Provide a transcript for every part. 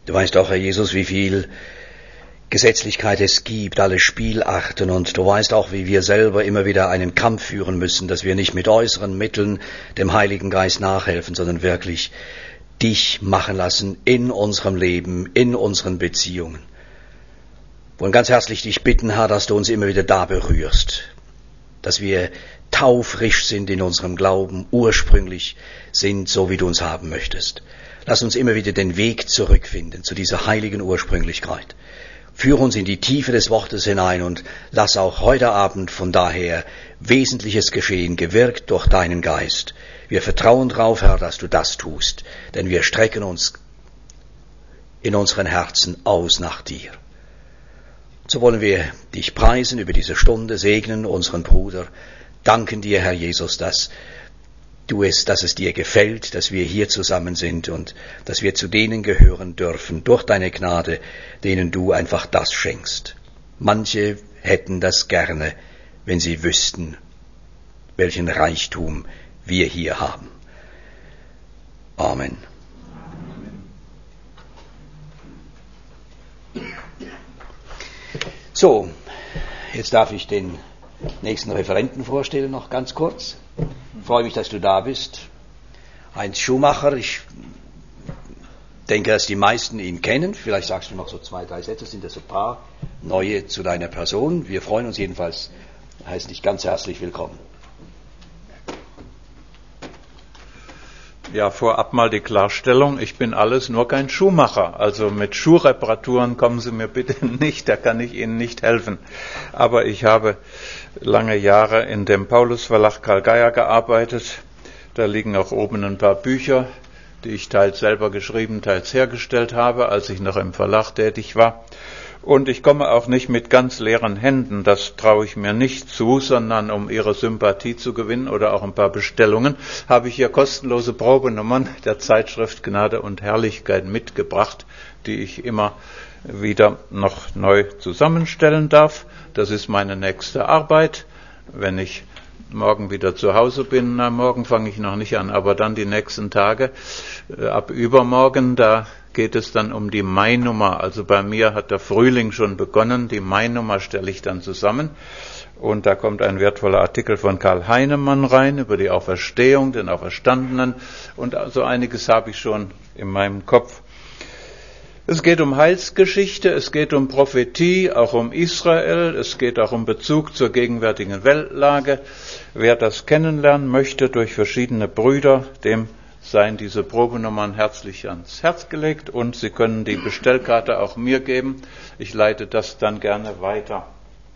Du weißt auch, Herr Jesus, wie viel Gesetzlichkeit es gibt, alle Spielarten, und du weißt auch, wie wir selber immer wieder einen Kampf führen müssen, dass wir nicht mit äußeren Mitteln dem Heiligen Geist nachhelfen, sondern wirklich dich machen lassen in unserem Leben, in unseren Beziehungen. Wir wollen ganz herzlich dich bitten, Herr, dass du uns immer wieder da berührst, dass wir taufrisch sind in unserem Glauben, ursprünglich sind, so wie du uns haben möchtest. Lass uns immer wieder den Weg zurückfinden zu dieser heiligen Ursprünglichkeit. Führe uns in die Tiefe des Wortes hinein und lass auch heute Abend von daher Wesentliches geschehen, gewirkt durch deinen Geist. Wir vertrauen darauf, Herr, dass du das tust, denn wir strecken uns in unseren Herzen aus nach dir. So wollen wir dich preisen über diese Stunde, segnen unseren Bruder, danken dir, Herr Jesus, dass es dir gefällt, dass wir hier zusammen sind und dass wir zu denen gehören dürfen, durch deine Gnade, denen du einfach das schenkst. Manche hätten das gerne, wenn sie wüssten, welchen Reichtum wir hier haben. Amen. So, jetzt darf ich den nächsten Referenten vorstellen, noch ganz kurz. Ich freue mich, dass du da bist. Heinz Schumacher, ich denke, dass die meisten ihn kennen. Vielleicht sagst du noch so 2, 3 Sätze, sind das ein paar neue zu deiner Person. Wir freuen uns jedenfalls, heißen dich ganz herzlich willkommen. Ja, vorab mal die Klarstellung, ich bin alles nur kein Schuhmacher. Also mit Schuhreparaturen kommen Sie mir bitte nicht, da kann ich Ihnen nicht helfen. Aber ich habe lange Jahre in dem Paulus-Verlag Karl Geier gearbeitet. Da liegen auch oben ein paar Bücher, die ich teils selber geschrieben, teils hergestellt habe, als ich noch im Verlag tätig war. Und ich komme auch nicht mit ganz leeren Händen, das traue ich mir nicht zu, sondern um Ihre Sympathie zu gewinnen oder auch ein paar Bestellungen, habe ich hier kostenlose Probenummern der Zeitschrift Gnade und Herrlichkeit mitgebracht, die ich immer wieder noch neu zusammenstellen darf. Das ist meine nächste Arbeit, wenn ich morgen wieder zu Hause bin. Na, morgen fange ich noch nicht an, aber dann die nächsten Tage, ab übermorgen, da geht es dann um die Mai-Nummer. Also bei mir hat der Frühling schon begonnen. Die Mai-Nummer stelle ich dann zusammen. Und da kommt ein wertvoller Artikel von Karl Heinemann rein über die Auferstehung, den Auferstandenen. Und so einiges habe ich schon in meinem Kopf. Es geht um Heilsgeschichte, es geht um Prophetie, auch um Israel, es geht auch um Bezug zur gegenwärtigen Weltlage. Wer das kennenlernen möchte durch verschiedene Brüder, dem seien diese Probenummern herzlich ans Herz gelegt und Sie können die Bestellkarte auch mir geben. Ich leite das dann gerne weiter.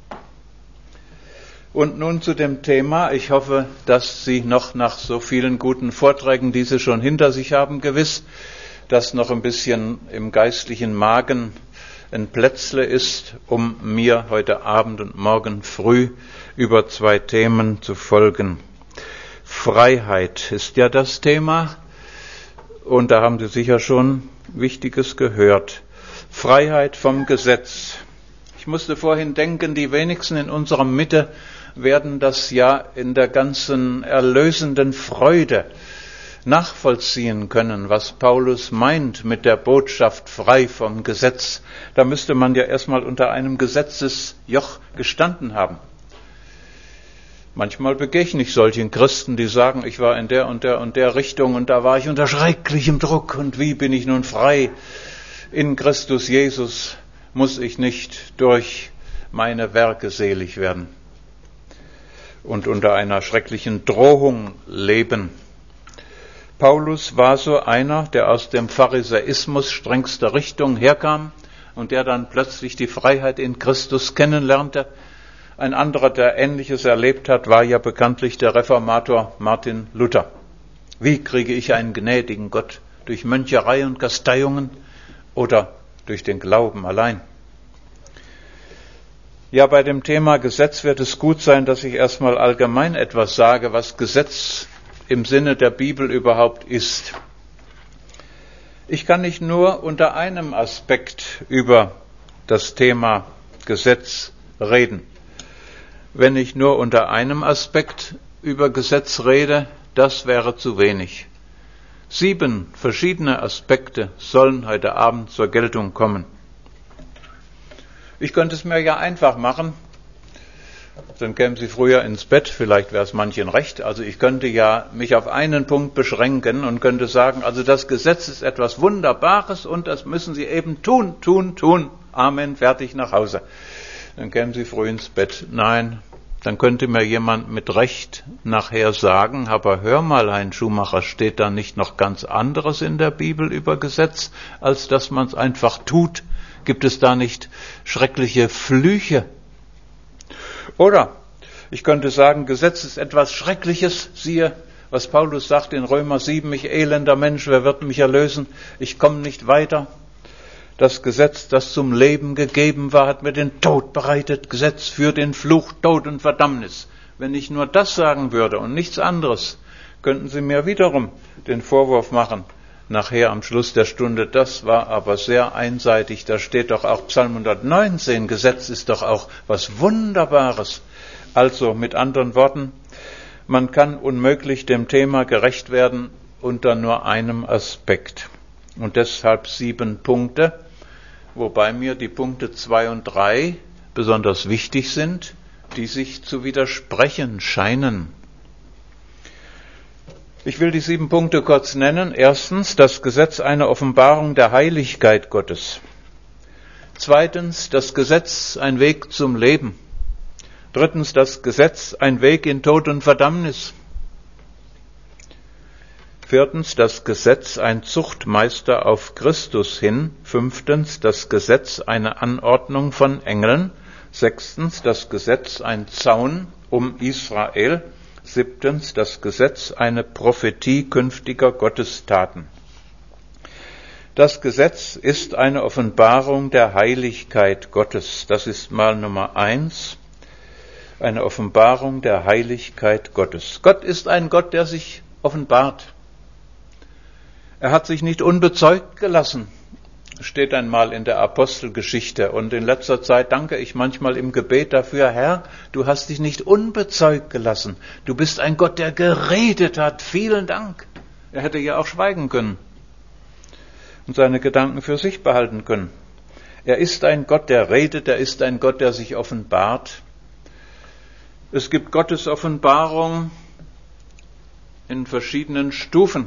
Und nun zu dem Thema. Ich hoffe, dass Sie noch nach so vielen guten Vorträgen, die Sie schon hinter sich haben, gewiss, dass noch ein bisschen im geistlichen Magen ein Plätzle ist, um mir heute Abend und morgen früh über 2 Themen zu folgen. Freiheit ist ja das Thema und da haben Sie sicher schon Wichtiges gehört. Freiheit vom Gesetz. Ich musste vorhin denken, die wenigsten in unserer Mitte werden das ja in der ganzen erlösenden Freude nachvollziehen können, was Paulus meint mit der Botschaft frei vom Gesetz. Da müsste man ja erstmal unter einem Gesetzesjoch gestanden haben. Manchmal begegne ich solchen Christen, die sagen, ich war in der und der und der Richtung und da war ich unter schrecklichem Druck und wie bin ich nun frei? In Christus Jesus muss ich nicht durch meine Werke selig werden und unter einer schrecklichen Drohung leben. Paulus war so einer, der aus dem Pharisäismus strengster Richtung herkam und der dann plötzlich die Freiheit in Christus kennenlernte. Ein anderer, der Ähnliches erlebt hat, war ja bekanntlich der Reformator Martin Luther. Wie kriege ich einen gnädigen Gott? Durch Möncherei und Kasteiungen oder durch den Glauben allein? Ja, bei dem Thema Gesetz wird es gut sein, dass ich erstmal allgemein etwas sage, was Gesetz im Sinne der Bibel überhaupt ist. Ich kann nicht nur unter einem Aspekt über das Thema Gesetz reden. Wenn ich nur unter einem Aspekt über Gesetz rede, das wäre zu wenig. 7 verschiedene Aspekte sollen heute Abend zur Geltung kommen. Ich könnte es mir ja einfach machen, dann kämen Sie früher ins Bett, vielleicht wäre es manchen recht. Also ich könnte ja mich auf einen Punkt beschränken und könnte sagen, also das Gesetz ist etwas Wunderbares und das müssen Sie eben tun. Amen, fertig, nach Hause. Dann kämen Sie früh ins Bett. Nein, dann könnte mir jemand mit Recht nachher sagen, aber hör mal, Hein Schumacher, steht da nicht noch ganz anderes in der Bibel über Gesetz, als dass man es einfach tut? Gibt es da nicht schreckliche Flüche? Oder ich könnte sagen, Gesetz ist etwas Schreckliches. Siehe, was Paulus sagt in Römer 7, ich elender Mensch, wer wird mich erlösen? Ich komme nicht weiter. Das Gesetz, das zum Leben gegeben war, hat mir den Tod bereitet. Gesetz für den Fluch, Tod und Verdammnis. Wenn ich nur das sagen würde und nichts anderes, könnten Sie mir wiederum den Vorwurf machen, nachher am Schluss der Stunde, das war aber sehr einseitig. Da steht doch auch Psalm 119, Gesetz ist doch auch was Wunderbares. Also mit anderen Worten, man kann unmöglich dem Thema gerecht werden unter nur einem Aspekt. Und deshalb 7 Punkte, wobei mir die Punkte 2 und 3 besonders wichtig sind, die sich zu widersprechen scheinen. Ich will die 7 Punkte kurz nennen. Erstens, das Gesetz eine Offenbarung der Heiligkeit Gottes. Zweitens, das Gesetz ein Weg zum Leben. Drittens, das Gesetz ein Weg in Tod und Verdammnis. Viertens, das Gesetz ein Zuchtmeister auf Christus hin. Fünftens, das Gesetz eine Anordnung von Engeln. Sechstens, das Gesetz ein Zaun um Israel. Siebtens, das Gesetz eine Prophetie künftiger Gottestaten. Das Gesetz ist eine Offenbarung der Heiligkeit Gottes. Das ist mal Nummer 1. Eine Offenbarung der Heiligkeit Gottes. Gott ist ein Gott, der sich offenbart. Er hat sich nicht unbezeugt gelassen, steht einmal in der Apostelgeschichte. Und in letzter Zeit danke ich manchmal im Gebet dafür, Herr, du hast dich nicht unbezeugt gelassen. Du bist ein Gott, der geredet hat. Vielen Dank. Er hätte ja auch schweigen können und seine Gedanken für sich behalten können. Er ist ein Gott, der redet. Er ist ein Gott, der sich offenbart. Es gibt Gottes Offenbarung in verschiedenen Stufen.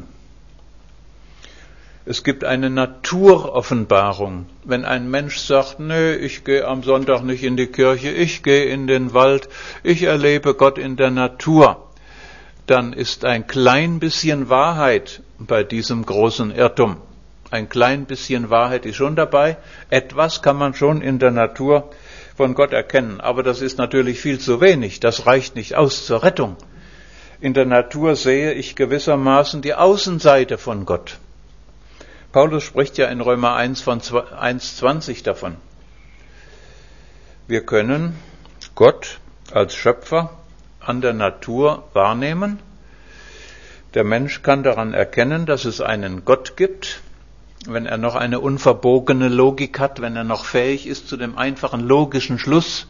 Es gibt eine Naturoffenbarung. Wenn ein Mensch sagt, nö, ich gehe am Sonntag nicht in die Kirche, ich gehe in den Wald, ich erlebe Gott in der Natur, dann ist ein klein bisschen Wahrheit bei diesem großen Irrtum. Ein klein bisschen Wahrheit ist schon dabei. Etwas kann man schon in der Natur von Gott erkennen. Aber das ist natürlich viel zu wenig. Das reicht nicht aus zur Rettung. In der Natur sehe ich gewissermaßen die Außenseite von Gott. Paulus spricht ja in Römer 1 von 1,20 davon. Wir können Gott als Schöpfer an der Natur wahrnehmen. Der Mensch kann daran erkennen, dass es einen Gott gibt, wenn er noch eine unverbogene Logik hat, wenn er noch fähig ist zu dem einfachen logischen Schluss.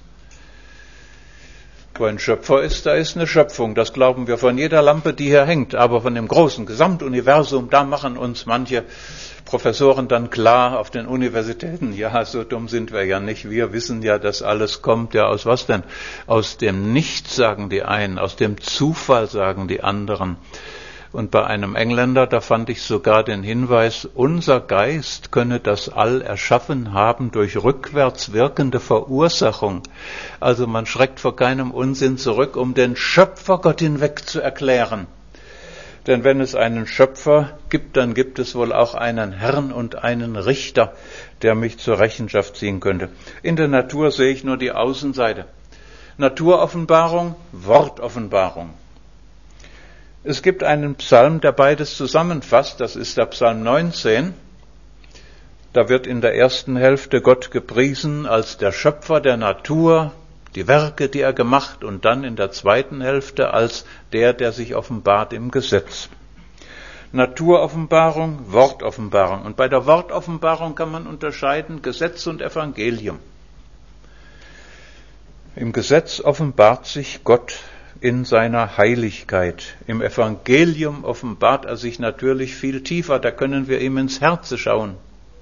Wo ein Schöpfer ist, da ist eine Schöpfung. Das glauben wir von jeder Lampe, die hier hängt. Aber von dem großen Gesamtuniversum, da machen uns manche Professoren dann klar auf den Universitäten. Ja, so dumm sind wir ja nicht. Wir wissen ja, dass alles kommt. Ja, aus was denn? Aus dem Nichts, sagen die einen. Aus dem Zufall, sagen die anderen. Und bei einem Engländer, da fand ich sogar den Hinweis, unser Geist könne das All erschaffen haben durch rückwärts wirkende Verursachung. Also man schreckt vor keinem Unsinn zurück, um den Schöpfergott hinweg zu erklären. Denn wenn es einen Schöpfer gibt, dann gibt es wohl auch einen Herrn und einen Richter, der mich zur Rechenschaft ziehen könnte. In der Natur sehe ich nur die Außenseite. Naturoffenbarung, Wortoffenbarung. Es gibt einen Psalm, der beides zusammenfasst, das ist der Psalm 19. Da wird in der ersten Hälfte Gott gepriesen als der Schöpfer der Natur, die Werke, die er gemacht, und dann in der zweiten Hälfte als der sich offenbart im Gesetz. Naturoffenbarung, Wortoffenbarung. Und bei der Wortoffenbarung kann man unterscheiden Gesetz und Evangelium. Im Gesetz offenbart sich Gott in seiner Heiligkeit. Im Evangelium offenbart er sich natürlich viel tiefer, da können wir ihm ins Herz schauen.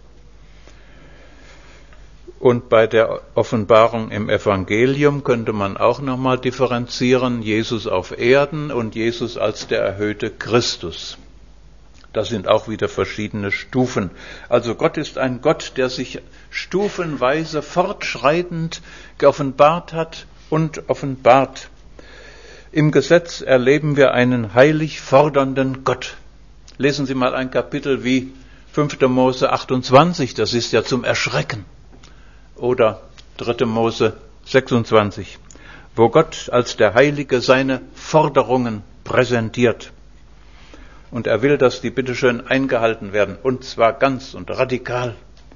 Und bei der Offenbarung im Evangelium könnte man auch nochmal differenzieren, Jesus auf Erden und Jesus als der erhöhte Christus. Das sind auch wieder verschiedene Stufen. Also Gott ist ein Gott, der sich stufenweise fortschreitend geoffenbart hat und offenbart. Im Gesetz erleben wir einen heilig fordernden Gott. Lesen Sie mal ein Kapitel wie 5. Mose 28, das ist ja zum Erschrecken. Oder 3. Mose 26, wo Gott als der Heilige seine Forderungen präsentiert. Und er will, dass die bitteschön eingehalten werden, und zwar ganz und radikal.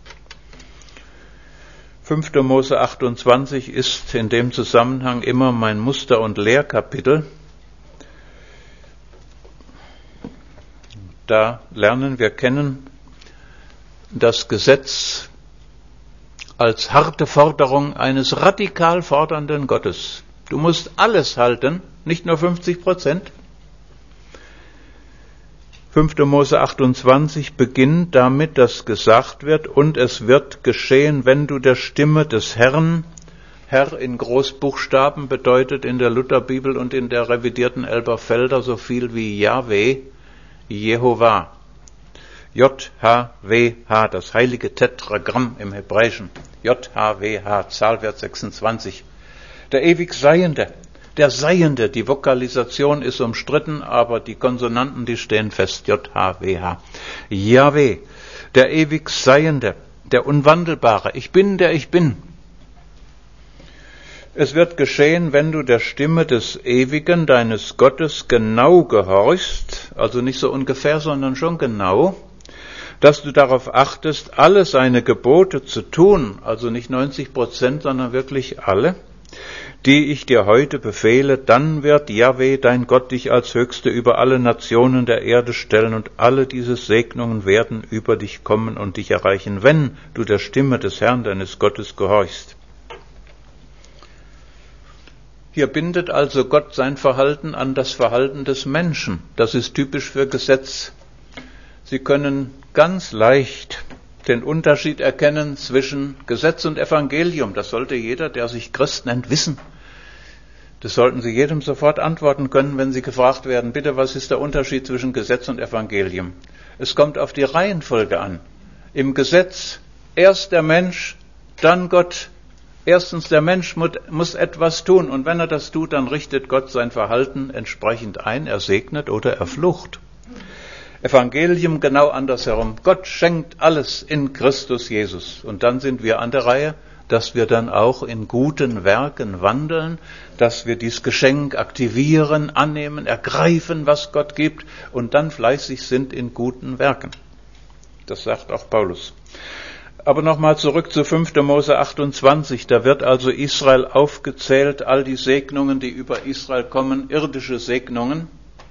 5. Mose 28 ist in dem Zusammenhang immer mein Muster- und Lehrkapitel. Da lernen wir kennen das Gesetz als harte Forderung eines radikal fordernden Gottes. Du musst alles halten, nicht nur 50%. 5. Mose 28 beginnt damit, dass gesagt wird, und es wird geschehen, wenn du der Stimme des Herrn, Herr in Großbuchstaben bedeutet in der Lutherbibel und in der revidierten Elberfelder so viel wie Jahwe, Jehovah. J-H-W-H, das heilige Tetragramm im Hebräischen. J-H-W-H, Zahlwert 26. Der ewig Seiende, der Seiende, die Vokalisation ist umstritten, aber die Konsonanten, die stehen fest. J-H-W-H. Jahwe, der ewig Seiende, der Unwandelbare. Ich bin, der ich bin. Es wird geschehen, wenn du der Stimme des Ewigen, deines Gottes, genau gehorchst, also nicht so ungefähr, sondern schon genau, dass du darauf achtest, alle seine Gebote zu tun, also nicht 90%, sondern wirklich alle, die ich dir heute befehle, dann wird Jahwe, dein Gott, dich als Höchste über alle Nationen der Erde stellen und alle diese Segnungen werden über dich kommen und dich erreichen, wenn du der Stimme des Herrn, deines Gottes, gehorchst. Hier bindet also Gott sein Verhalten an das Verhalten des Menschen. Das ist typisch für Gesetz. Sie können ganz leicht den Unterschied erkennen zwischen Gesetz und Evangelium. Das sollte jeder, der sich Christ nennt, wissen. Das sollten Sie jedem sofort antworten können, wenn Sie gefragt werden, bitte, was ist der Unterschied zwischen Gesetz und Evangelium? Es kommt auf die Reihenfolge an. Im Gesetz erst der Mensch, dann Gott. Erstens, der Mensch muss etwas tun, und wenn er das tut, dann richtet Gott sein Verhalten entsprechend ein, er segnet oder er flucht. Evangelium genau andersherum. Gott schenkt alles in Christus Jesus. Und dann sind wir an der Reihe, dass wir dann auch in guten Werken wandeln, dass wir dieses Geschenk aktivieren, annehmen, ergreifen, was Gott gibt, und dann fleißig sind in guten Werken. Das sagt auch Paulus. Aber nochmal zurück zu 5. Mose 28. Da wird also Israel aufgezählt, all die Segnungen, die über Israel kommen, irdische Segnungen.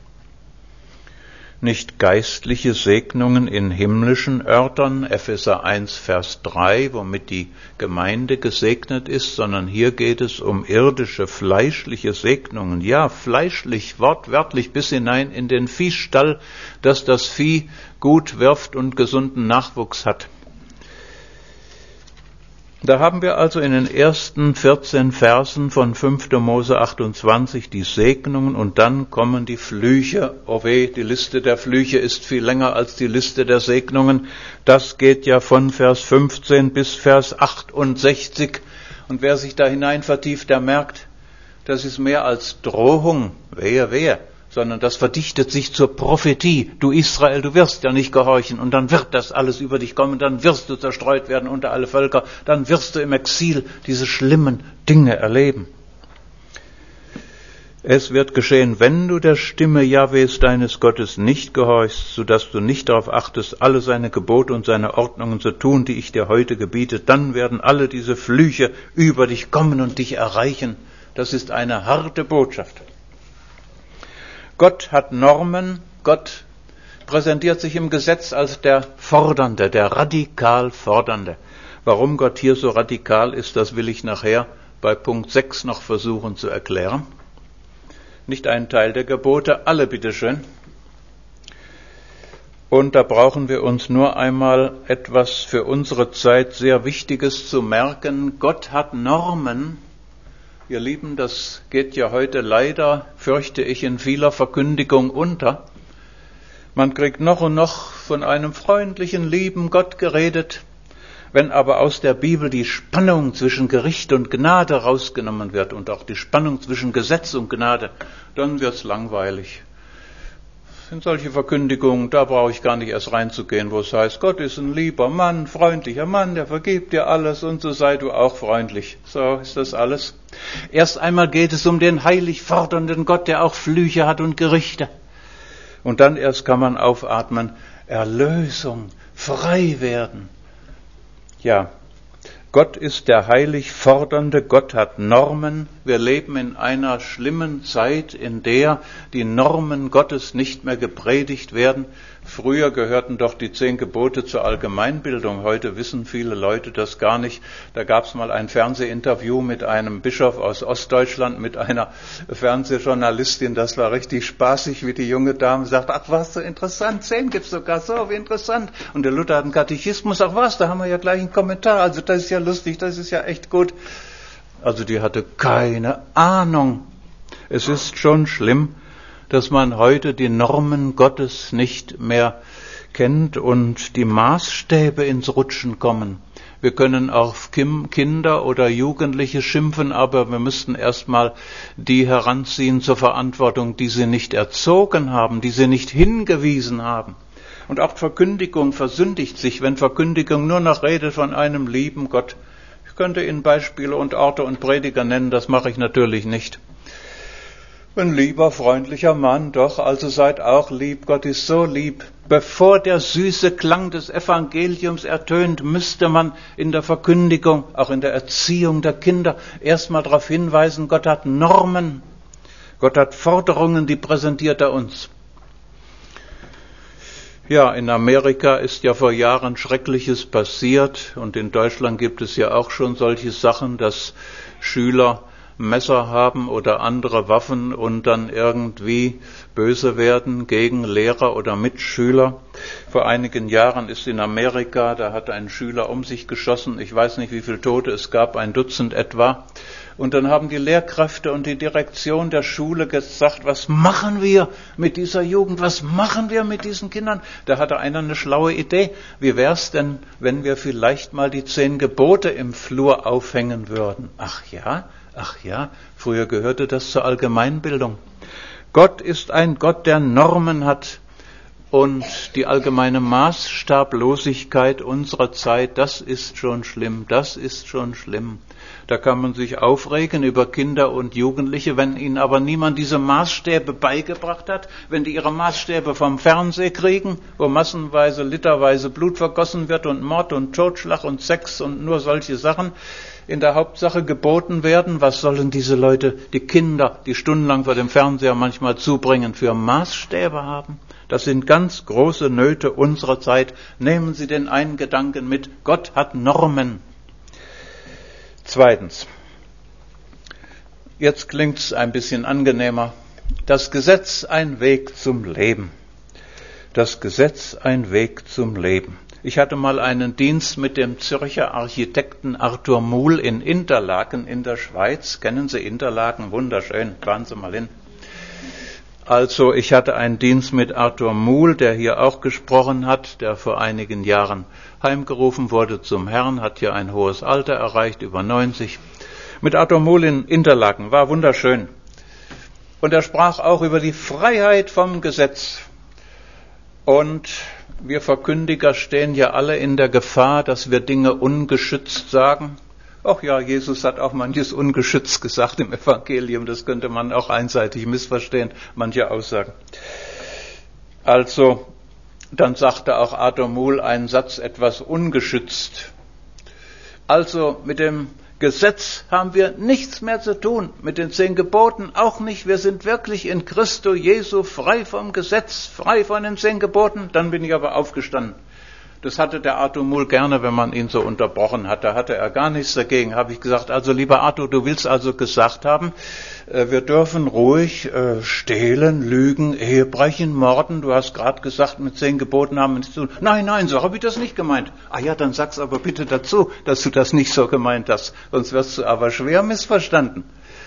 Nicht geistliche Segnungen in himmlischen Örtern, Epheser 1, Vers 3, womit die Gemeinde gesegnet ist, sondern hier geht es um irdische, fleischliche Segnungen. Ja, fleischlich, wortwörtlich bis hinein in den Viehstall, dass das Vieh gut wirft und gesunden Nachwuchs hat. Da haben wir also in den ersten 14 Versen von 5. Mose 28 die Segnungen, und dann kommen die Flüche. Oh weh, die Liste der Flüche ist viel länger als die Liste der Segnungen. Das geht ja von Vers 15 bis Vers 68. Und wer sich da hinein vertieft, der merkt, das ist mehr als Drohung, wehe, wehe, sondern das verdichtet sich zur Prophetie. Du Israel, du wirst ja nicht gehorchen, und dann wird das alles über dich kommen, dann wirst du zerstreut werden unter alle Völker, dann wirst du im Exil diese schlimmen Dinge erleben. Es wird geschehen, wenn du der Stimme Jahwes deines Gottes nicht gehorchst, sodass du nicht darauf achtest, alle seine Gebote und seine Ordnungen zu tun, die ich dir heute gebiete, dann werden alle diese Flüche über dich kommen und dich erreichen. Das ist eine harte Botschaft. Gott hat Normen, Gott präsentiert sich im Gesetz als der Fordernde, der radikal Fordernde. Warum Gott hier so radikal ist, das will ich nachher bei Punkt 6 noch versuchen zu erklären. Nicht ein Teil der Gebote, alle bitteschön. Und da brauchen wir uns nur einmal etwas für unsere Zeit sehr Wichtiges zu merken. Gott hat Normen. Ihr Lieben, das geht ja heute leider, fürchte ich, in vieler Verkündigung unter. Man kriegt noch und noch von einem freundlichen, lieben Gott geredet. Wenn aber aus der Bibel die Spannung zwischen Gericht und Gnade rausgenommen wird und auch die Spannung zwischen Gesetz und Gnade, dann wird's langweilig. Das sind solche Verkündigungen, da brauche ich gar nicht erst reinzugehen, wo es heißt, Gott ist ein lieber Mann, freundlicher Mann, der vergibt dir alles und so sei du auch freundlich. So ist das alles. Erst einmal geht es um den heilig fordernden Gott, der auch Flüche hat und Gerichte. Und dann erst kann man aufatmen, Erlösung, frei werden. Ja, Gott ist der heilig Fordernde, Gott hat Normen. Wir leben in einer schlimmen Zeit, in der die Normen Gottes nicht mehr gepredigt werden. Früher gehörten doch die 10 Gebote zur Allgemeinbildung. Heute wissen viele Leute das gar nicht. Da gab es mal ein Fernsehinterview mit einem Bischof aus Ostdeutschland, mit einer Fernsehjournalistin. Das war richtig spaßig, wie die junge Dame sagt, ach was, so interessant, 10 gibt's sogar, so wie interessant. Und der Luther hat einen Katechismus, ach was, da haben wir ja gleich einen Kommentar. Also das ist ja lustig, das ist ja echt gut. Also die hatte keine Ahnung. Es ist schon schlimm, dass man heute die Normen Gottes nicht mehr kennt und die Maßstäbe ins Rutschen kommen. Wir können auf Kinder oder Jugendliche schimpfen, aber wir müssten erstmal die heranziehen zur Verantwortung, die sie nicht erzogen haben, die sie nicht hingewiesen haben. Und auch Verkündigung versündigt sich, wenn Verkündigung nur noch redet von einem lieben Gott. Ich könnte Ihnen Beispiele und Orte und Prediger nennen, das mache ich natürlich nicht. Ein lieber, freundlicher Mann, doch, also seid auch lieb, Gott ist so lieb. Bevor der süße Klang des Evangeliums ertönt, müsste man in der Verkündigung, auch in der Erziehung der Kinder, erstmal darauf hinweisen, Gott hat Normen, Gott hat Forderungen, die präsentiert er uns. Ja, in Amerika ist ja vor Jahren Schreckliches passiert und in Deutschland gibt es ja auch schon solche Sachen, dass Schüler Messer haben oder andere Waffen und dann irgendwie böse werden gegen Lehrer oder Mitschüler. Vor einigen Jahren ist in Amerika, da hat ein Schüler um sich geschossen, ich weiß nicht, wie viele Tote es gab, 1 Dutzend etwa. Und dann haben die Lehrkräfte und die Direktion der Schule gesagt, was machen wir mit dieser Jugend, was machen wir mit diesen Kindern? Da hatte einer eine schlaue Idee. Wie wär's denn, wenn wir vielleicht mal die 10 Gebote im Flur aufhängen würden? Ach ja, früher gehörte das zur Allgemeinbildung. Gott ist ein Gott, der Normen hat. Und die allgemeine Maßstablosigkeit unserer Zeit, das ist schon schlimm, das ist schon schlimm. Da kann man sich aufregen über Kinder und Jugendliche, wenn ihnen aber niemand diese Maßstäbe beigebracht hat, wenn die ihre Maßstäbe vom Fernsehen kriegen, wo massenweise, literweise Blut vergossen wird und Mord und Totschlag und Sex und nur solche Sachen in der Hauptsache geboten werden. Was sollen diese Leute, die Kinder, die stundenlang vor dem Fernseher manchmal zubringen, für Maßstäbe haben? Das sind ganz große Nöte unserer Zeit. Nehmen Sie den einen Gedanken mit. Gott hat Normen. Zweitens. Jetzt klingt's ein bisschen angenehmer. Das Gesetz ein Weg zum Leben. Das Gesetz ein Weg zum Leben. Ich hatte mal einen Dienst mit dem Zürcher Architekten Arthur Muhl in Interlaken in der Schweiz. Kennen Sie Interlaken? Wunderschön. Fahren Sie mal hin. Also ich hatte einen Dienst mit Arthur Muhl, der hier auch gesprochen hat, der vor einigen Jahren heimgerufen wurde zum Herrn, hat ja ein hohes Alter erreicht, über 90. Mit Arthur Muhl in Interlaken, war wunderschön. Und er sprach auch über die Freiheit vom Gesetz. Und wir Verkündiger stehen ja alle in der Gefahr, dass wir Dinge ungeschützt sagen. Ach ja, Jesus hat auch manches ungeschützt gesagt im Evangelium. Das könnte man auch einseitig missverstehen, manche Aussagen. Also, dann sagte auch Arthur Muhl einen Satz etwas ungeschützt. Also, mit dem Gesetz haben wir nichts mehr zu tun, mit den 10 Geboten auch nicht. Wir sind wirklich in Christo Jesu frei vom Gesetz, frei von den 10 Geboten. Dann bin ich aber aufgestanden. Das hatte der Arthur Muhl gerne, wenn man ihn so unterbrochen hat. Da hatte er gar nichts dagegen. Habe ich gesagt, also lieber Arthur, du willst also gesagt haben, wir dürfen ruhig stehlen, lügen, Ehebrechen, morden. Du hast gerade gesagt, mit 10 Geboten haben wir nichts zu tun. Nein, so habe ich das nicht gemeint. Ah ja, dann sag's aber bitte dazu, dass du das nicht so gemeint hast. Sonst wirst du aber schwer missverstanden.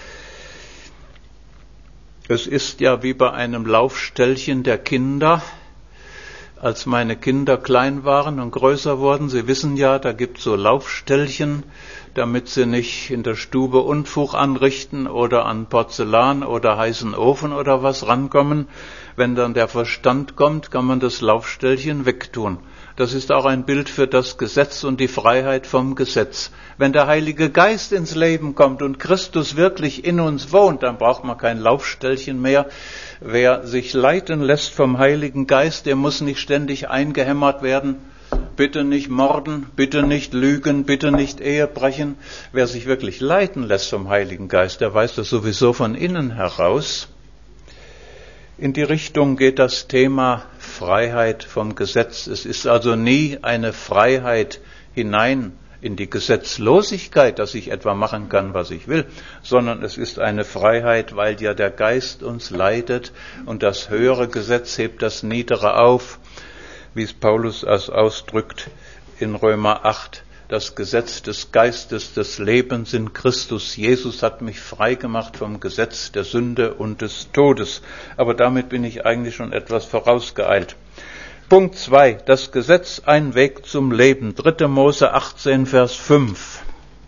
Es ist ja wie bei einem Laufställchen der Kinder. Als meine Kinder klein waren und größer wurden, Sie wissen ja, da gibt's so Laufställchen, damit sie nicht in der Stube Unfug anrichten oder an Porzellan oder heißen Ofen oder was rankommen. Wenn dann der Verstand kommt, kann man das Laufställchen wegtun. Das ist auch ein Bild für das Gesetz und die Freiheit vom Gesetz. Wenn der Heilige Geist ins Leben kommt und Christus wirklich in uns wohnt, dann braucht man kein Laufställchen mehr. Wer sich leiten lässt vom Heiligen Geist, der muss nicht ständig eingehämmert werden. Bitte nicht morden, bitte nicht lügen, bitte nicht Ehebrechen. Wer sich wirklich leiten lässt vom Heiligen Geist, der weiß das sowieso von innen heraus. In die Richtung geht das Thema Freiheit vom Gesetz. Es ist also nie eine Freiheit hinein in die Gesetzlosigkeit, dass ich etwa machen kann, was ich will, sondern es ist eine Freiheit, weil ja der Geist uns leitet und das höhere Gesetz hebt das niedere auf, wie es Paulus ausdrückt in Römer 8. Das Gesetz des Geistes des Lebens in Christus Jesus hat mich frei gemacht vom Gesetz der Sünde und des Todes. Aber damit bin ich eigentlich schon etwas vorausgeeilt. Punkt 2. Das Gesetz, ein Weg zum Leben. 3. Mose 18, Vers 5.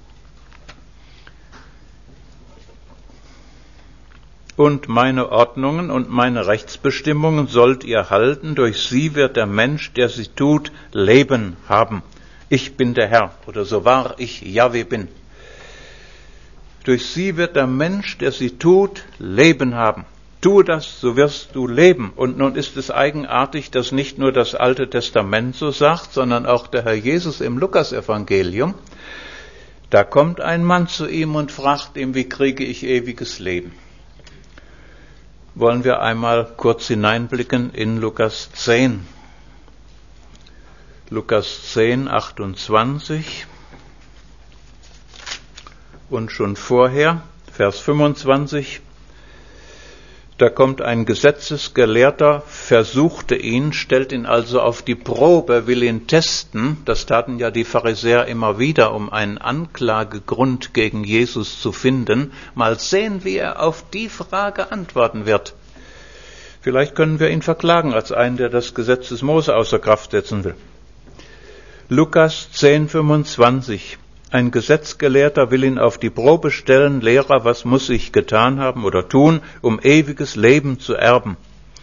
Und meine Ordnungen und meine Rechtsbestimmungen sollt ihr halten. Durch sie wird der Mensch, der sie tut, Leben haben. Ich bin der Herr, oder so wahr ich Jahwe bin. Durch sie wird der Mensch, der sie tut, Leben haben. Tue das, so wirst du leben. Und nun ist es eigenartig, dass nicht nur das Alte Testament so sagt, sondern auch der Herr Jesus im Lukasevangelium. Da kommt ein Mann zu ihm und fragt ihm, wie kriege ich ewiges Leben? Wollen wir einmal kurz hineinblicken in Lukas 10. Lukas 10, 28 und schon vorher, Vers 25, da kommt ein Gesetzesgelehrter, versuchte ihn, stellt ihn also auf die Probe, will ihn testen. Das taten ja die Pharisäer immer wieder, um einen Anklagegrund gegen Jesus zu finden. Mal sehen, wie er auf die Frage antworten wird. Vielleicht können wir ihn verklagen als einen, der das Gesetz des Mose außer Kraft setzen will. Lukas 10, 25. Ein Gesetzgelehrter will ihn auf die Probe stellen. Lehrer, was muss ich getan haben oder tun, um ewiges Leben zu erben?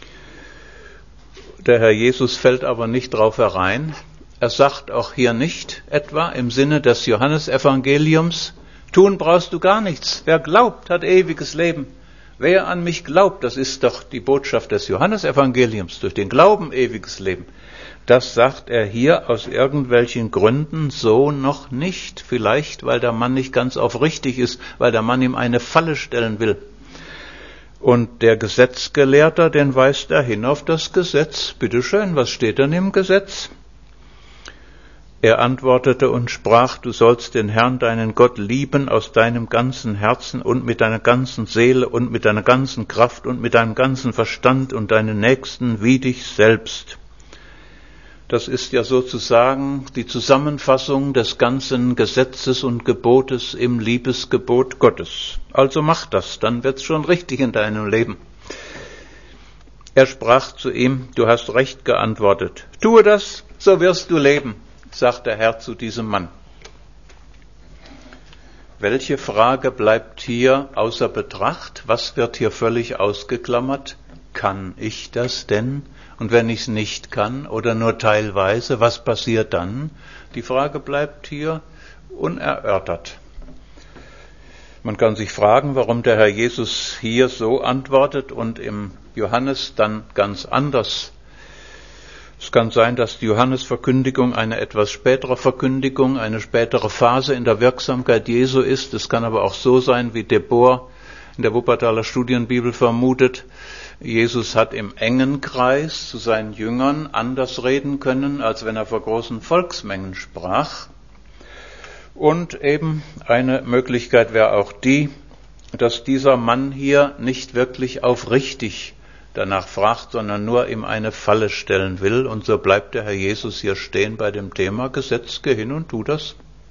Der Herr Jesus fällt aber nicht drauf herein. Er sagt auch hier nicht etwa im Sinne des Johannesevangeliums, tun brauchst du gar nichts. Wer glaubt, hat ewiges Leben. Wer an mich glaubt, das ist doch die Botschaft des Johannesevangeliums, durch den Glauben ewiges Leben. Das sagt er hier aus irgendwelchen Gründen so noch nicht. Vielleicht, weil der Mann nicht ganz aufrichtig ist, weil der Mann ihm eine Falle stellen will. Und der Gesetzgelehrter, den weist er hin auf das Gesetz. Bitteschön, was steht denn im Gesetz? Er antwortete und sprach, du sollst den Herrn, deinen Gott, lieben aus deinem ganzen Herzen und mit deiner ganzen Seele und mit deiner ganzen Kraft und mit deinem ganzen Verstand und deinen Nächsten wie dich selbst. Das ist ja sozusagen die Zusammenfassung des ganzen Gesetzes und Gebotes im Liebesgebot Gottes. Also mach das, dann wird's schon richtig in deinem Leben. Er sprach zu ihm, du hast recht geantwortet. Tue das, so wirst du leben, sagt der Herr zu diesem Mann. Welche Frage bleibt hier außer Betracht? Was wird hier völlig ausgeklammert? Kann ich das denn? Und wenn ich es nicht kann oder nur teilweise, was passiert dann? Die Frage bleibt hier unerörtert. Man kann sich fragen, warum der Herr Jesus hier so antwortet und im Johannes dann ganz anders. Es kann sein, dass die Johannesverkündigung eine etwas spätere Verkündigung, eine spätere Phase in der Wirksamkeit Jesu ist. Es kann aber auch so sein, wie Debor in der Wuppertaler Studienbibel vermutet, Jesus hat im engen Kreis zu seinen Jüngern anders reden können, als wenn er vor großen Volksmengen sprach. Und eben eine Möglichkeit wäre auch die, dass dieser Mann hier nicht wirklich aufrichtig danach fragt, sondern nur ihm eine Falle stellen will. Und so bleibt der Herr Jesus hier stehen bei dem Thema Gesetz, geh hin und tu das.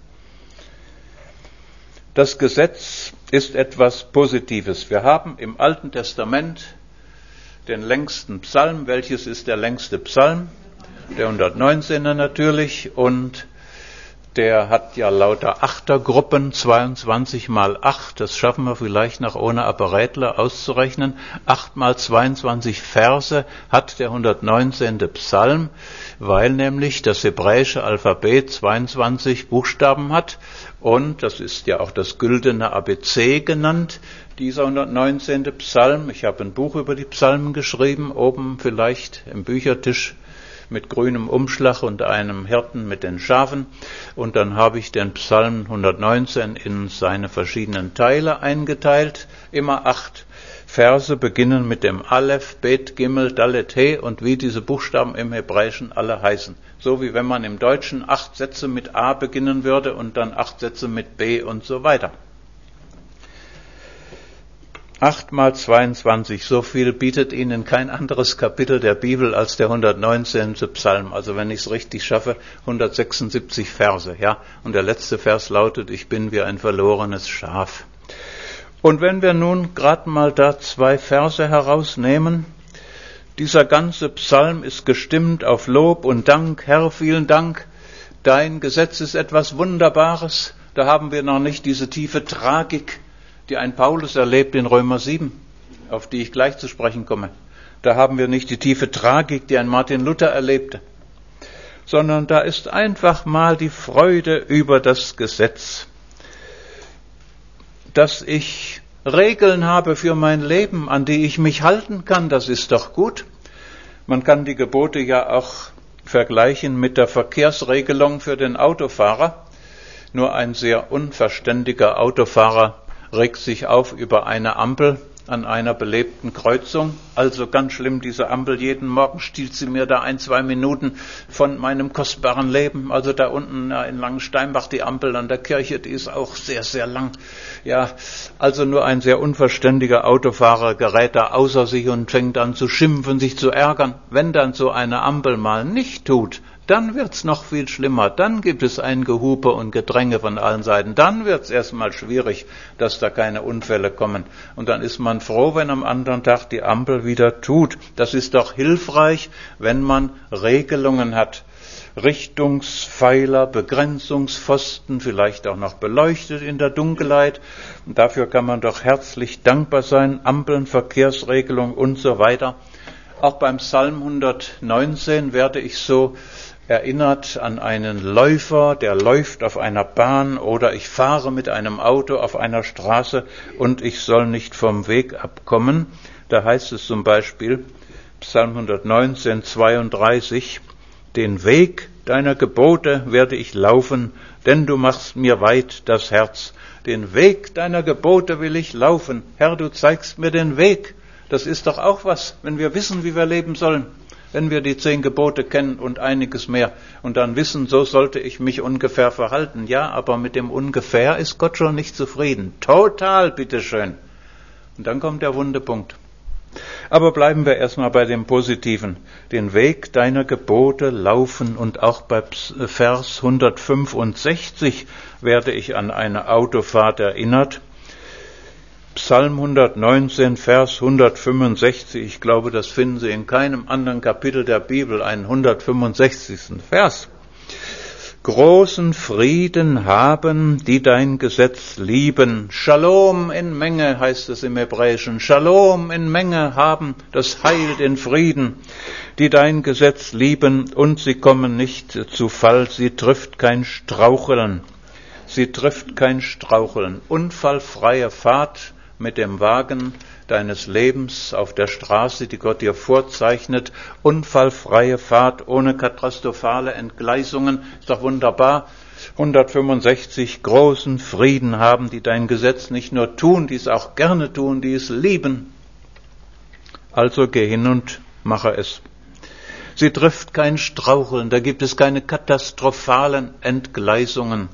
Das Gesetz ist etwas Positives. Wir haben im Alten Testament den längsten Psalm. Welches ist der längste Psalm? Der 119er natürlich. Und der hat ja lauter Achtergruppen, 22 mal 8. Das schaffen wir vielleicht noch ohne Apparätler auszurechnen. 8 mal 22 Verse hat der 119. Psalm, weil nämlich das hebräische Alphabet 22 Buchstaben hat. Und das ist ja auch das güldene ABC genannt, dieser 119. Psalm. Ich habe ein Buch über die Psalmen geschrieben, oben vielleicht im Büchertisch mit grünem Umschlag und einem Hirten mit den Schafen. Und dann habe ich den Psalm 119 in seine verschiedenen Teile eingeteilt. Immer 8 Verse beginnen mit dem Aleph, Bet, Gimel, Dalet, He und wie diese Buchstaben im Hebräischen alle heißen. So wie wenn man im Deutschen 8 Sätze mit A beginnen würde und dann 8 Sätze mit B und so weiter. 8 mal 22, so viel bietet Ihnen kein anderes Kapitel der Bibel als der 119. Psalm. Also wenn ich es richtig schaffe, 176 Verse, ja. Und der letzte Vers lautet, ich bin wie ein verlorenes Schaf. Und wenn wir nun gerade mal da 2 Verse herausnehmen, dieser ganze Psalm ist gestimmt auf Lob und Dank. Herr, vielen Dank, dein Gesetz ist etwas Wunderbares. Da haben wir noch nicht diese tiefe Tragik, die ein Paulus erlebt in Römer 7, auf die ich gleich zu sprechen komme. Da haben wir nicht die tiefe Tragik, die ein Martin Luther erlebte, sondern da ist einfach mal die Freude über das Gesetz, dass ich Regeln habe für mein Leben, an die ich mich halten kann, das ist doch gut. Man kann die Gebote ja auch vergleichen mit der Verkehrsregelung für den Autofahrer. Nur ein sehr unverständiger Autofahrer regt sich auf über eine Ampel an einer belebten Kreuzung. Also ganz schlimm, diese Ampel, jeden Morgen stiehlt sie mir da 1-2 Minuten von meinem kostbaren Leben. Also da unten in Langensteinbach die Ampel an der Kirche, die ist auch sehr, sehr lang. Ja, also nur ein sehr unverständiger Autofahrer gerät da außer sich und fängt an zu schimpfen, sich zu ärgern. Wenn dann so eine Ampel mal nicht tut, dann wird's noch viel schlimmer. Dann gibt es ein Gehupe und Gedränge von allen Seiten. Dann wird's erstmal schwierig, dass da keine Unfälle kommen. Und dann ist man froh, wenn am anderen Tag die Ampel wieder tut. Das ist doch hilfreich, wenn man Regelungen hat. Richtungspfeiler, Begrenzungspfosten, vielleicht auch noch beleuchtet in der Dunkelheit. Und dafür kann man doch herzlich dankbar sein. Ampeln, Verkehrsregelung und so weiter. Auch beim Psalm 119 werde ich so erinnert an einen Läufer, der läuft auf einer Bahn, oder ich fahre mit einem Auto auf einer Straße und ich soll nicht vom Weg abkommen. Da heißt es zum Beispiel, Psalm 119, 32, den Weg deiner Gebote werde ich laufen, denn du machst mir weit das Herz. Den Weg deiner Gebote will ich laufen. Herr, du zeigst mir den Weg. Das ist doch auch was, wenn wir wissen, wie wir leben sollen. Wenn wir die 10 Gebote kennen und einiges mehr und dann wissen, so sollte ich mich ungefähr verhalten. Ja, aber mit dem ungefähr ist Gott schon nicht zufrieden. Total, bitteschön. Und dann kommt der wunde Punkt. Aber bleiben wir erstmal bei dem Positiven. Den Weg deiner Gebote laufen, und auch bei Vers 165 werde ich an eine Autofahrt erinnert. Psalm 119, Vers 165, ich glaube, das finden Sie in keinem anderen Kapitel der Bibel, einen 165. Vers. Großen Frieden haben, die dein Gesetz lieben. Shalom in Menge heißt es im Hebräischen. Shalom in Menge haben das Heil, den Frieden, die dein Gesetz lieben, und sie kommen nicht zu Fall, sie trifft kein Straucheln. Sie trifft kein Straucheln. Unfallfreie Fahrt mit dem Wagen deines Lebens auf der Straße, die Gott dir vorzeichnet. Unfallfreie Fahrt ohne katastrophale Entgleisungen. Ist doch wunderbar. 165, großen Frieden haben, die dein Gesetz nicht nur tun, die es auch gerne tun, die es lieben. Also geh hin und mache es. Sie trifft kein Straucheln, da gibt es keine katastrophalen Entgleisungen.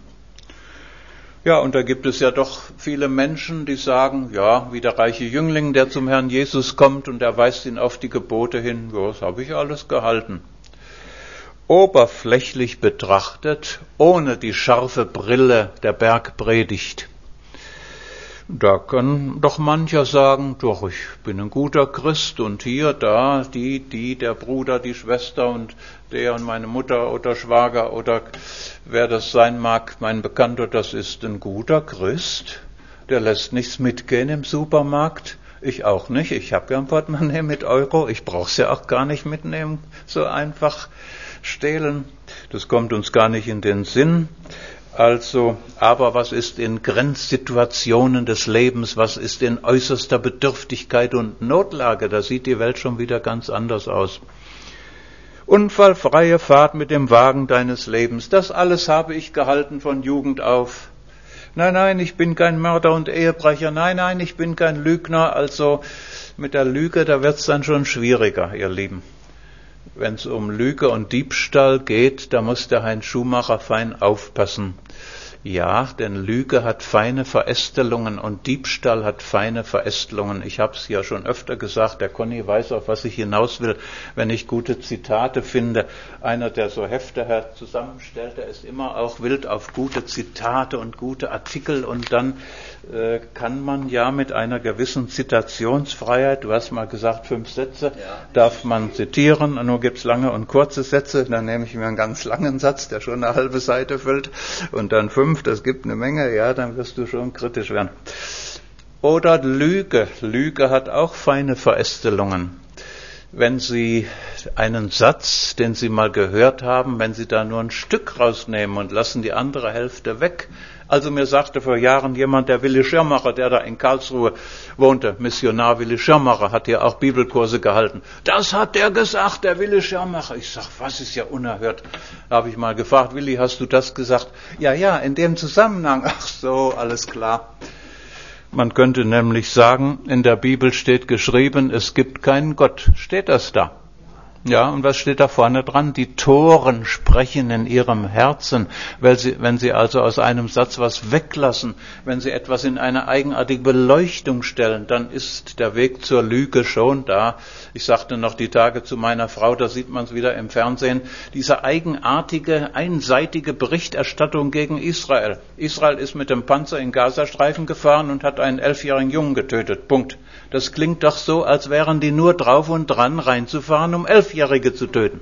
Ja, und da gibt es ja doch viele Menschen, die sagen, ja, wie der reiche Jüngling, der zum Herrn Jesus kommt und er weist ihn auf die Gebote hin, ja, das habe ich alles gehalten. Oberflächlich betrachtet, ohne die scharfe Brille der Bergpredigt. Da kann doch mancher sagen, doch, ich bin ein guter Christ und hier, da, die, der Bruder, die Schwester und der und meine Mutter oder Schwager oder wer das sein mag, mein Bekannter, das ist ein guter Christ, der lässt nichts mitgehen im Supermarkt, ich auch nicht, ich habe ja ein Portemonnaie mit Euro, ich brauch's ja auch gar nicht mitnehmen, so einfach stehlen, das kommt uns gar nicht in den Sinn. Also, aber was ist in Grenzsituationen des Lebens, was ist in äußerster Bedürftigkeit und Notlage, da sieht die Welt schon wieder ganz anders aus. Unfallfreie Fahrt mit dem Wagen deines Lebens, das alles habe ich gehalten von Jugend auf. Nein, ich bin kein Mörder und Ehebrecher, nein, ich bin kein Lügner, also mit der Lüge, da wird's dann schon schwieriger, ihr Lieben. Wenn es um Lüge und Diebstahl geht, da muss der Heinz Schumacher fein aufpassen. Ja, denn Lüge hat feine Verästelungen und Diebstahl hat feine Verästelungen. Ich habe es ja schon öfter gesagt, der Conny weiß, auf was ich hinaus will, wenn ich gute Zitate finde. Einer, der so Hefte zusammenstellt, der ist immer auch wild auf gute Zitate und gute Artikel und dann kann man ja mit einer gewissen Zitationsfreiheit, du hast mal gesagt 5 Sätze, darf man zitieren, nur gibt's lange und kurze Sätze, dann nehme ich mir einen ganz langen Satz, der schon eine halbe Seite füllt und dann 5, das gibt eine Menge, ja, dann wirst du schon kritisch werden. Oder Lüge. Lüge hat auch feine Verästelungen. Wenn Sie einen Satz, den Sie mal gehört haben, wenn Sie da nur ein Stück rausnehmen und lassen die andere Hälfte weg. Also mir sagte vor Jahren jemand, der Willi Schirmacher, der da in Karlsruhe wohnte, Missionar Willi Schirmacher, hat hier auch Bibelkurse gehalten. Das hat der gesagt, der Willi Schirmacher. Ich sag, was ist ja unerhört. Da habe ich mal gefragt, Willi, hast du das gesagt? Ja, in dem Zusammenhang. Ach so, alles klar. Man könnte nämlich sagen, in der Bibel steht geschrieben, es gibt keinen Gott. Steht das da? Ja, und was steht da vorne dran? Die Toren sprechen in ihrem Herzen, wenn sie also aus einem Satz was weglassen, wenn sie etwas in eine eigenartige Beleuchtung stellen, dann ist der Weg zur Lüge schon da. Ich sagte noch die Tage zu meiner Frau, da sieht man es wieder im Fernsehen, diese eigenartige, einseitige Berichterstattung gegen Israel. Israel ist mit dem Panzer in Gazastreifen gefahren und hat einen 11-jährigen Jungen getötet. Punkt. Das klingt doch so, als wären die nur drauf und dran, reinzufahren, um 11-Jährige zu töten.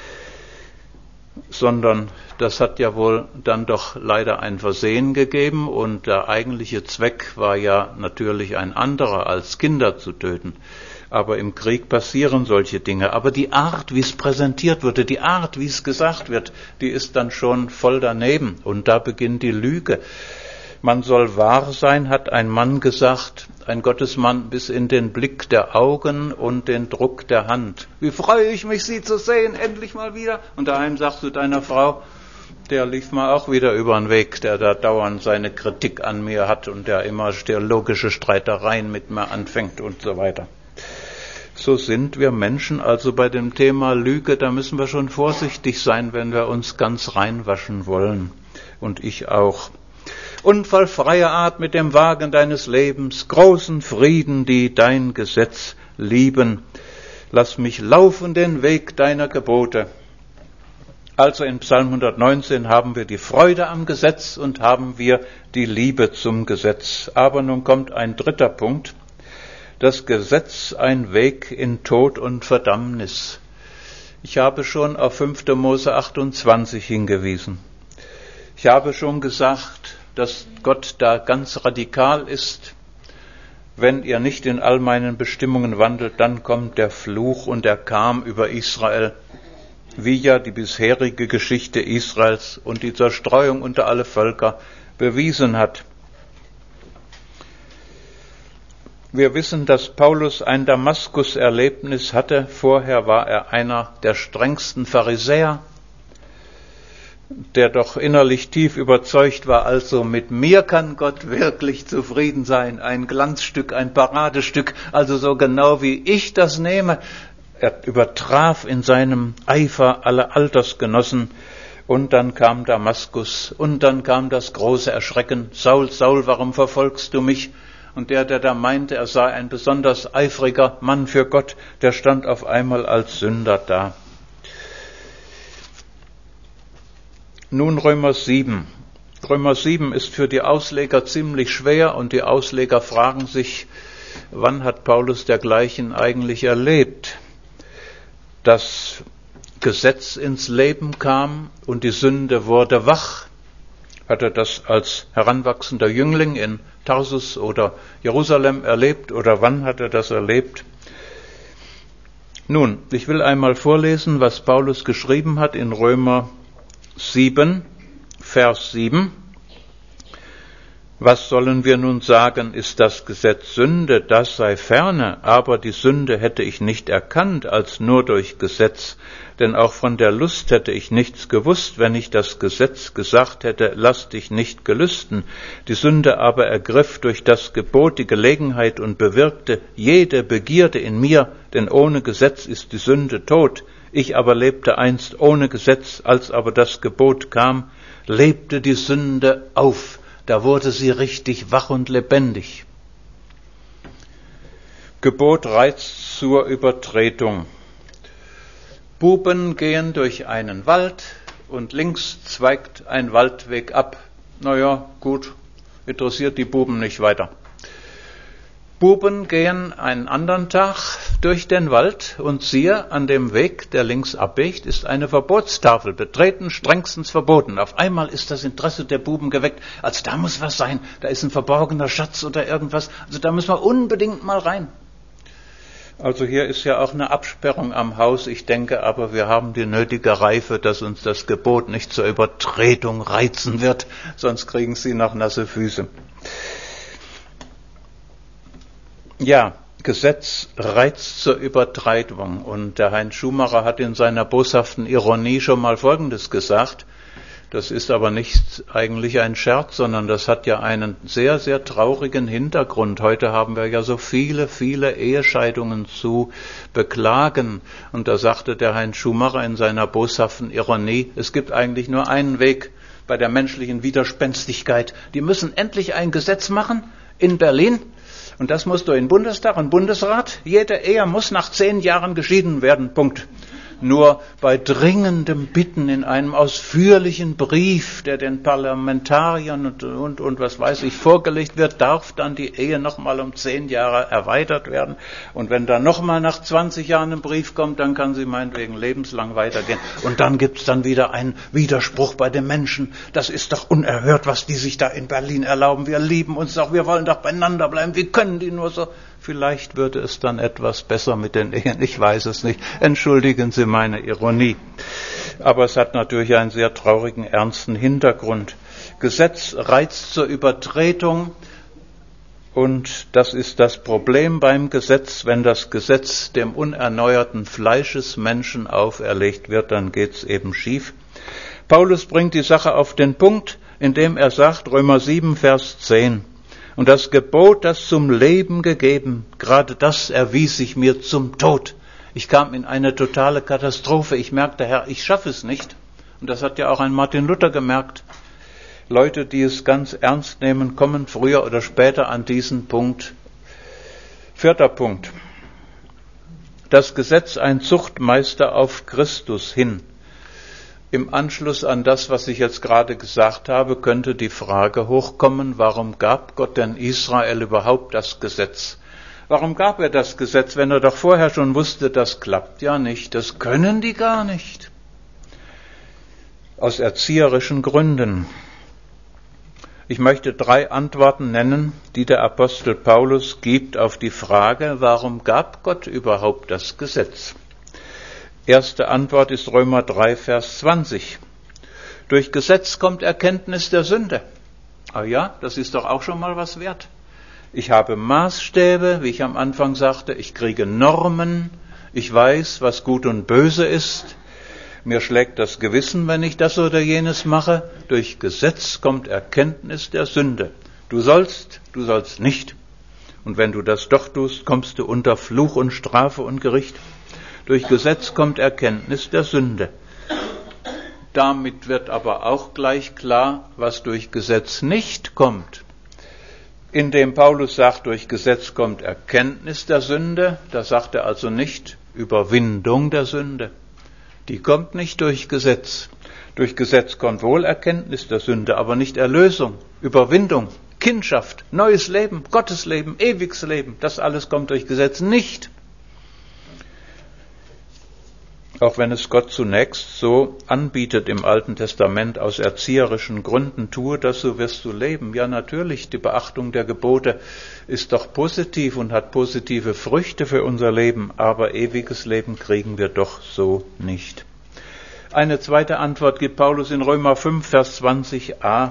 Sondern das hat ja wohl dann doch leider ein Versehen gegeben und der eigentliche Zweck war ja natürlich ein anderer, als Kinder zu töten. Aber im Krieg passieren solche Dinge. Aber die Art, wie es präsentiert wurde, die Art, wie es gesagt wird, die ist dann schon voll daneben. Und da beginnt die Lüge. Man soll wahr sein, hat ein Mann gesagt, ein Gottesmann, bis in den Blick der Augen und den Druck der Hand. Wie freue ich mich, Sie zu sehen, endlich mal wieder. Und daheim sagst du deiner Frau, der lief mal auch wieder über den Weg, der da dauernd seine Kritik an mir hat und der immer theologische Streitereien mit mir anfängt und so weiter. So sind wir Menschen also bei dem Thema Lüge, da müssen wir schon vorsichtig sein, wenn wir uns ganz reinwaschen wollen. Und ich auch. Unfallfreie Art mit dem Wagen deines Lebens, großen Frieden, die dein Gesetz lieben. Lass mich laufen den Weg deiner Gebote. Also in Psalm 119 haben wir die Freude am Gesetz und haben wir die Liebe zum Gesetz. Aber nun kommt ein dritter Punkt. Das Gesetz ein Weg in Tod und Verdammnis. Ich habe schon auf 5. Mose 28 hingewiesen. Ich habe schon gesagt, dass Gott da ganz radikal ist. Wenn ihr nicht in all meinen Bestimmungen wandelt, dann kommt der Fluch und er kam über Israel, wie ja die bisherige Geschichte Israels und die Zerstreuung unter alle Völker bewiesen hat. Wir wissen, dass Paulus ein Damaskus-Erlebnis hatte. Vorher war er einer der strengsten Pharisäer. der doch innerlich tief überzeugt war, also mit mir kann Gott wirklich zufrieden sein, ein Glanzstück, ein Paradestück, also so genau wie ich das nehme. Er übertraf in seinem Eifer alle Altersgenossen. Und dann kam Damaskus und dann kam das große Erschrecken. Saul, Saul, warum verfolgst du mich? Und der da meinte, er sei ein besonders eifriger Mann für Gott, der stand auf einmal als Sünder da. Nun Römer 7. Römer 7 ist für die Ausleger ziemlich schwer und die Ausleger fragen sich, wann hat Paulus dergleichen eigentlich erlebt? Das Gesetz ins Leben kam und die Sünde wurde wach. Hat er das als heranwachsender Jüngling in Tarsus oder Jerusalem erlebt oder wann hat er das erlebt? Nun, ich will einmal vorlesen, was Paulus geschrieben hat in Römer 7, Vers 7. Was sollen wir nun sagen, ist das Gesetz Sünde, das sei ferne, aber die Sünde hätte ich nicht erkannt als nur durch Gesetz, denn auch von der Lust hätte ich nichts gewusst, wenn ich das Gesetz gesagt hätte, lass dich nicht gelüsten. Die Sünde aber ergriff durch das Gebot die Gelegenheit und bewirkte jede Begierde in mir, denn ohne Gesetz ist die Sünde tot. Ich aber lebte einst ohne Gesetz, als aber das Gebot kam, lebte die Sünde auf. Da wurde sie richtig wach und lebendig. Gebot reizt zur Übertretung. Buben gehen durch einen Wald und links zweigt ein Waldweg ab. Naja, gut, interessiert die Buben nicht weiter. Buben gehen einen anderen Tag durch den Wald und siehe, an dem Weg, der links abbiegt, ist eine Verbotstafel. Betreten strengstens verboten. Auf einmal ist das Interesse der Buben geweckt. Also da muss was sein. Da ist ein verborgener Schatz oder irgendwas. Also da müssen wir unbedingt mal rein. Also hier ist ja auch eine Absperrung am Haus. Ich denke aber, wir haben die nötige Reife, dass uns das Gebot nicht zur Übertretung reizen wird. Sonst kriegen sie noch nasse Füße. Ja, Gesetz reizt zur Übertretung. Und der Heinz Schumacher hat in seiner boshaften Ironie schon mal Folgendes gesagt. Das ist aber nicht eigentlich ein Scherz, sondern das hat ja einen sehr, sehr traurigen Hintergrund. Heute haben wir ja so viele, viele Ehescheidungen zu beklagen. Und da sagte der Heinz Schumacher in seiner boshaften Ironie, es gibt eigentlich nur einen Weg bei der menschlichen Widerspenstigkeit. Die müssen endlich ein Gesetz machen in Berlin. Und das muss durch den Bundestag und Bundesrat. Jede Ehe muss nach 10 Jahren geschieden werden. Punkt. Nur bei dringendem Bitten in einem ausführlichen Brief, der den Parlamentariern und was weiß ich vorgelegt wird, darf dann die Ehe nochmal um 10 Jahre erweitert werden. Und wenn dann nochmal nach 20 Jahren ein Brief kommt, dann kann sie meinetwegen lebenslang weitergehen. Und dann gibt's dann wieder einen Widerspruch bei den Menschen. Das ist doch unerhört, was die sich da in Berlin erlauben. Wir lieben uns doch, wir wollen doch beieinander bleiben. Wie können die nur so? Vielleicht würde es dann etwas besser mit den Ehen, ich weiß es nicht. Entschuldigen Sie meine Ironie. Aber es hat natürlich einen sehr traurigen, ernsten Hintergrund. Gesetz reizt zur Übertretung und das ist das Problem beim Gesetz. Wenn das Gesetz dem unerneuerten Fleischesmenschen auferlegt wird, dann geht's eben schief. Paulus bringt die Sache auf den Punkt, indem er sagt, Römer 7, Vers 10, und das Gebot, das zum Leben gegeben, gerade das erwies sich mir zum Tod. Ich kam in eine totale Katastrophe. Ich merkte, Herr, ich schaffe es nicht. Und das hat ja auch ein Martin Luther gemerkt. Leute, die es ganz ernst nehmen, kommen früher oder später an diesen Punkt. 4. Punkt. Das Gesetz ein Zuchtmeister auf Christus hin. Im Anschluss an das, was ich jetzt gerade gesagt habe, könnte die Frage hochkommen, warum gab Gott denn Israel überhaupt das Gesetz? Warum gab er das Gesetz, wenn er doch vorher schon wusste, das klappt ja nicht, das können die gar nicht? Aus erzieherischen Gründen. Ich möchte 3 Antworten nennen, die der Apostel Paulus gibt auf die Frage, warum gab Gott überhaupt das Gesetz? Erste Antwort ist Römer 3, Vers 20. Durch Gesetz kommt Erkenntnis der Sünde. Ah ja, das ist doch auch schon mal was wert. Ich habe Maßstäbe, wie ich am Anfang sagte, ich kriege Normen, ich weiß, was gut und böse ist. Mir schlägt das Gewissen, wenn ich das oder jenes mache. Durch Gesetz kommt Erkenntnis der Sünde. Du sollst nicht. Und wenn du das doch tust, kommst du unter Fluch und Strafe und Gericht. Durch Gesetz kommt Erkenntnis der Sünde. Damit wird aber auch gleich klar, was durch Gesetz nicht kommt. Indem Paulus sagt, durch Gesetz kommt Erkenntnis der Sünde, da sagt er also nicht Überwindung der Sünde. Die kommt nicht durch Gesetz. Durch Gesetz kommt wohl Erkenntnis der Sünde, aber nicht Erlösung, Überwindung, Kindschaft, neues Leben, Gottesleben, ewiges Leben. Das alles kommt durch Gesetz nicht. Auch wenn es Gott zunächst so anbietet im Alten Testament aus erzieherischen Gründen, tue das, so wirst du leben. Ja, natürlich, die Beachtung der Gebote ist doch positiv und hat positive Früchte für unser Leben, aber ewiges Leben kriegen wir doch so nicht. Eine zweite Antwort gibt Paulus in Römer 5, Vers 20a.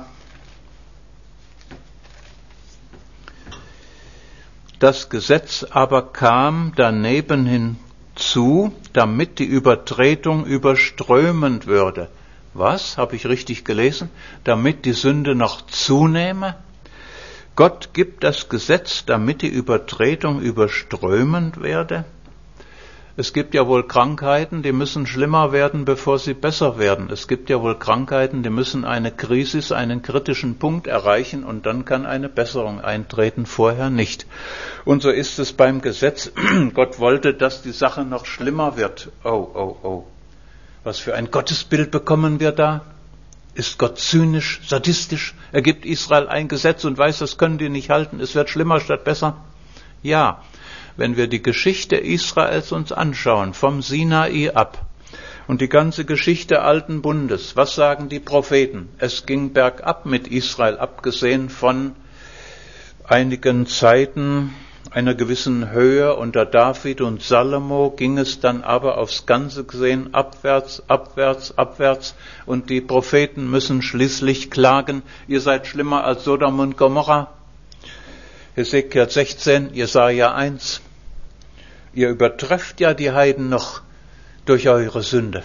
Das Gesetz aber kam daneben hinzu, damit die Übertretung überströmend würde. Was? Habe ich richtig gelesen? Damit die Sünde noch zunehme? Gott gibt das Gesetz, damit die Übertretung überströmend werde? Es gibt ja wohl Krankheiten, die müssen schlimmer werden, bevor sie besser werden. Es gibt ja wohl Krankheiten, die müssen eine Krisis, einen kritischen Punkt erreichen und dann kann eine Besserung eintreten, vorher nicht. Und so ist es beim Gesetz. Gott wollte, dass die Sache noch schlimmer wird. Oh. Was für ein Gottesbild bekommen wir da? Ist Gott zynisch, sadistisch? Er gibt Israel ein Gesetz und weiß, das können die nicht halten. Es wird schlimmer statt besser? Ja. Wenn wir die Geschichte Israels uns anschauen, vom Sinai ab und die ganze Geschichte Alten Bundes, was sagen die Propheten? Es ging bergab mit Israel, abgesehen von einigen Zeiten einer gewissen Höhe unter David und Salomo, ging es dann aber aufs Ganze gesehen abwärts und die Propheten müssen schließlich klagen, ihr seid schlimmer als Sodom und Gomorra. Hesekiel 16, Jesaja 1. Ihr übertrefft ja die Heiden noch durch eure Sünde.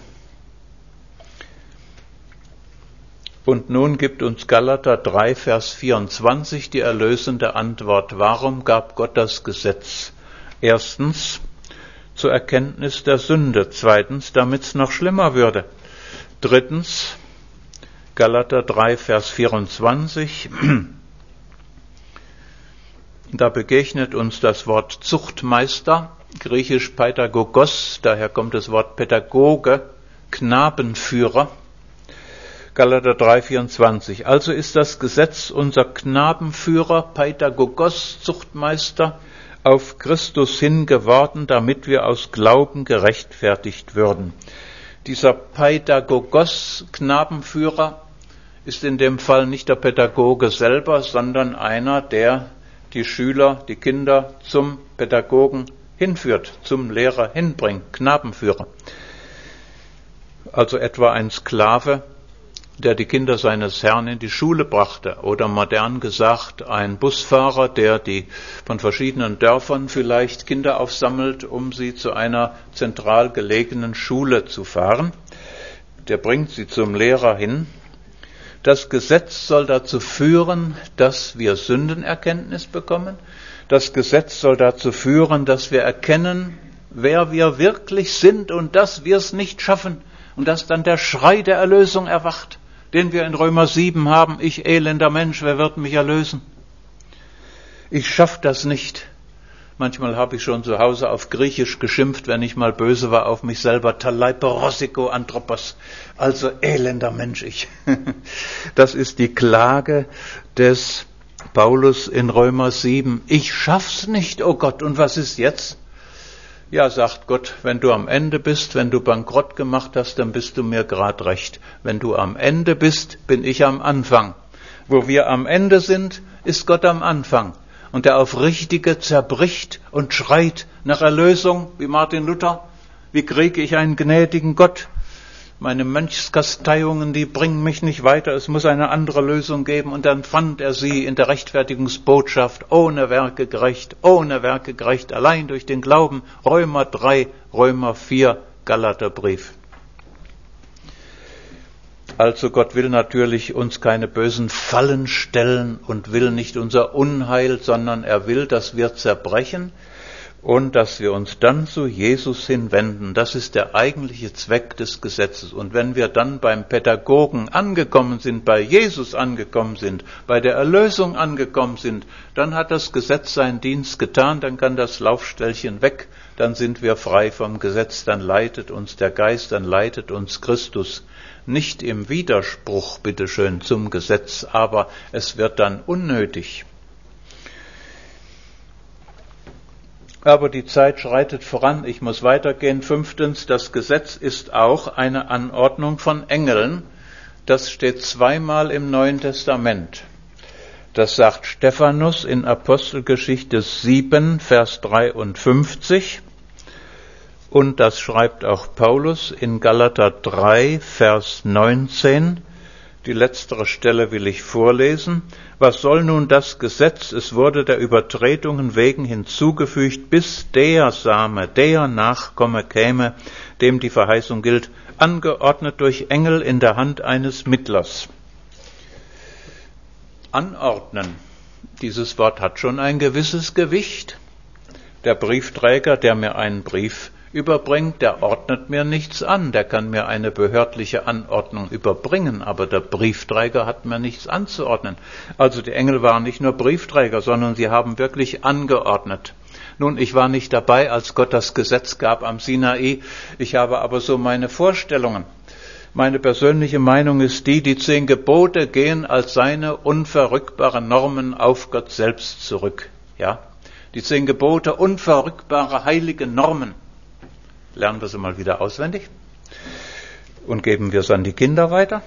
Und nun gibt uns Galater 3, Vers 24 die erlösende Antwort. Warum gab Gott das Gesetz? Erstens, zur Erkenntnis der Sünde. Zweitens, damit es noch schlimmer würde. Drittens, Galater 3, Vers 24. Da begegnet uns das Wort Zuchtmeister, griechisch Pädagogos, daher kommt das Wort Pädagoge, Knabenführer. Galater 3,24. Also ist das Gesetz unser Knabenführer, Pädagogos, Zuchtmeister, auf Christus hin geworden, damit wir aus Glauben gerechtfertigt würden. Dieser Pädagogos, Knabenführer, ist in dem Fall nicht der Pädagoge selber, sondern einer, der die Schüler, die Kinder zum Pädagogen hinführt, zum Lehrer hinbringt, Knabenführer. Also etwa ein Sklave, der die Kinder seines Herrn in die Schule brachte. Oder modern gesagt, ein Busfahrer, der die von verschiedenen Dörfern vielleicht Kinder aufsammelt, um sie zu einer zentral gelegenen Schule zu fahren. Der bringt sie zum Lehrer hin. Das Gesetz soll dazu führen, dass wir Sündenerkenntnis bekommen. Das Gesetz soll dazu führen, dass wir erkennen, wer wir wirklich sind und dass wir es nicht schaffen. Und dass dann der Schrei der Erlösung erwacht, den wir in Römer 7 haben. Ich elender Mensch, wer wird mich erlösen? Ich schaff das nicht. Manchmal habe ich schon zu Hause auf Griechisch geschimpft, wenn ich mal böse war auf mich selber. Talaiperosiko Anthropos. Also elender Mensch ich. Das ist die Klage des Paulus in Römer 7. Ich schaff's nicht, oh Gott. Und was ist jetzt? Ja, sagt Gott, wenn du am Ende bist, wenn du Bankrott gemacht hast, dann bist du mir grad recht. Wenn du am Ende bist, bin ich am Anfang. Wo wir am Ende sind, ist Gott am Anfang. Und der Aufrichtige zerbricht und schreit nach Erlösung, wie Martin Luther. Wie kriege ich einen gnädigen Gott? Meine Mönchskasteiungen, die bringen mich nicht weiter. Es muss eine andere Lösung geben. Und dann fand er sie in der Rechtfertigungsbotschaft, ohne Werke gerecht, allein durch den Glauben. Römer 3, Römer 4, Galaterbrief. Also Gott will natürlich uns keine bösen Fallen stellen und will nicht unser Unheil, sondern er will, dass wir zerbrechen und dass wir uns dann zu Jesus hinwenden. Das ist der eigentliche Zweck des Gesetzes. Und wenn wir dann beim Pädagogen angekommen sind, bei Jesus angekommen sind, bei der Erlösung angekommen sind, dann hat das Gesetz seinen Dienst getan, dann kann das Laufstellchen weg, dann sind wir frei vom Gesetz, dann leitet uns der Geist, dann leitet uns Christus. Nicht im Widerspruch, bitteschön, zum Gesetz, aber es wird dann unnötig. Aber die Zeit schreitet voran, ich muss weitergehen. 5. Das Gesetz ist auch eine Anordnung von Engeln. Das steht zweimal im Neuen Testament. Das sagt Stephanus in Apostelgeschichte 7, Vers 53. Und das schreibt auch Paulus in Galater 3, Vers 19. Die letztere Stelle will ich vorlesen. Was soll nun das Gesetz? Es wurde der Übertretungen wegen hinzugefügt, bis der Same, der Nachkomme käme, dem die Verheißung gilt, angeordnet durch Engel in der Hand eines Mittlers. Anordnen. Dieses Wort hat schon ein gewisses Gewicht. Der Briefträger, der mir einen Brief überbringt, der ordnet mir nichts an, der kann mir eine behördliche Anordnung überbringen, aber der Briefträger hat mir nichts anzuordnen. Also die Engel waren nicht nur Briefträger, sondern sie haben wirklich angeordnet. Nun, ich war nicht dabei, als Gott das Gesetz gab am Sinai, ich habe aber so meine Vorstellungen. Meine persönliche Meinung ist die 10 Gebote gehen als seine unverrückbaren Normen auf Gott selbst zurück. Ja, die 10 Gebote, unverrückbare heilige Normen. Lernen wir sie mal wieder auswendig und geben wir es an die Kinder weiter.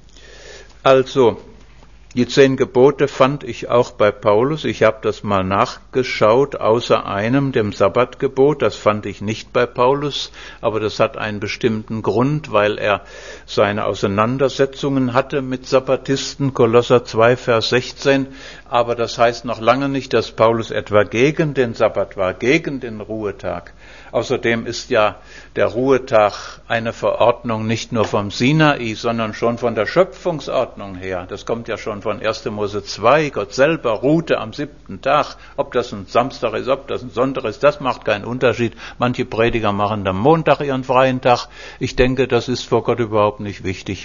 Also, die 10 Gebote fand ich auch bei Paulus. Ich habe das mal nachgeschaut, außer einem, dem Sabbatgebot. Das fand ich nicht bei Paulus, aber das hat einen bestimmten Grund, weil er seine Auseinandersetzungen hatte mit Sabbatisten. Kolosser 2, Vers 16. Aber das heißt noch lange nicht, dass Paulus etwa gegen den Sabbat war, gegen den Ruhetag. Außerdem ist ja der Ruhetag eine Verordnung nicht nur vom Sinai, sondern schon von der Schöpfungsordnung her. Das kommt ja schon von 1. Mose 2. Gott selber ruhte am 7. Tag. Ob das ein Samstag ist, ob das ein Sonntag ist, das macht keinen Unterschied. Manche Prediger machen am Montag ihren freien Tag. Ich denke, das ist vor Gott überhaupt nicht wichtig.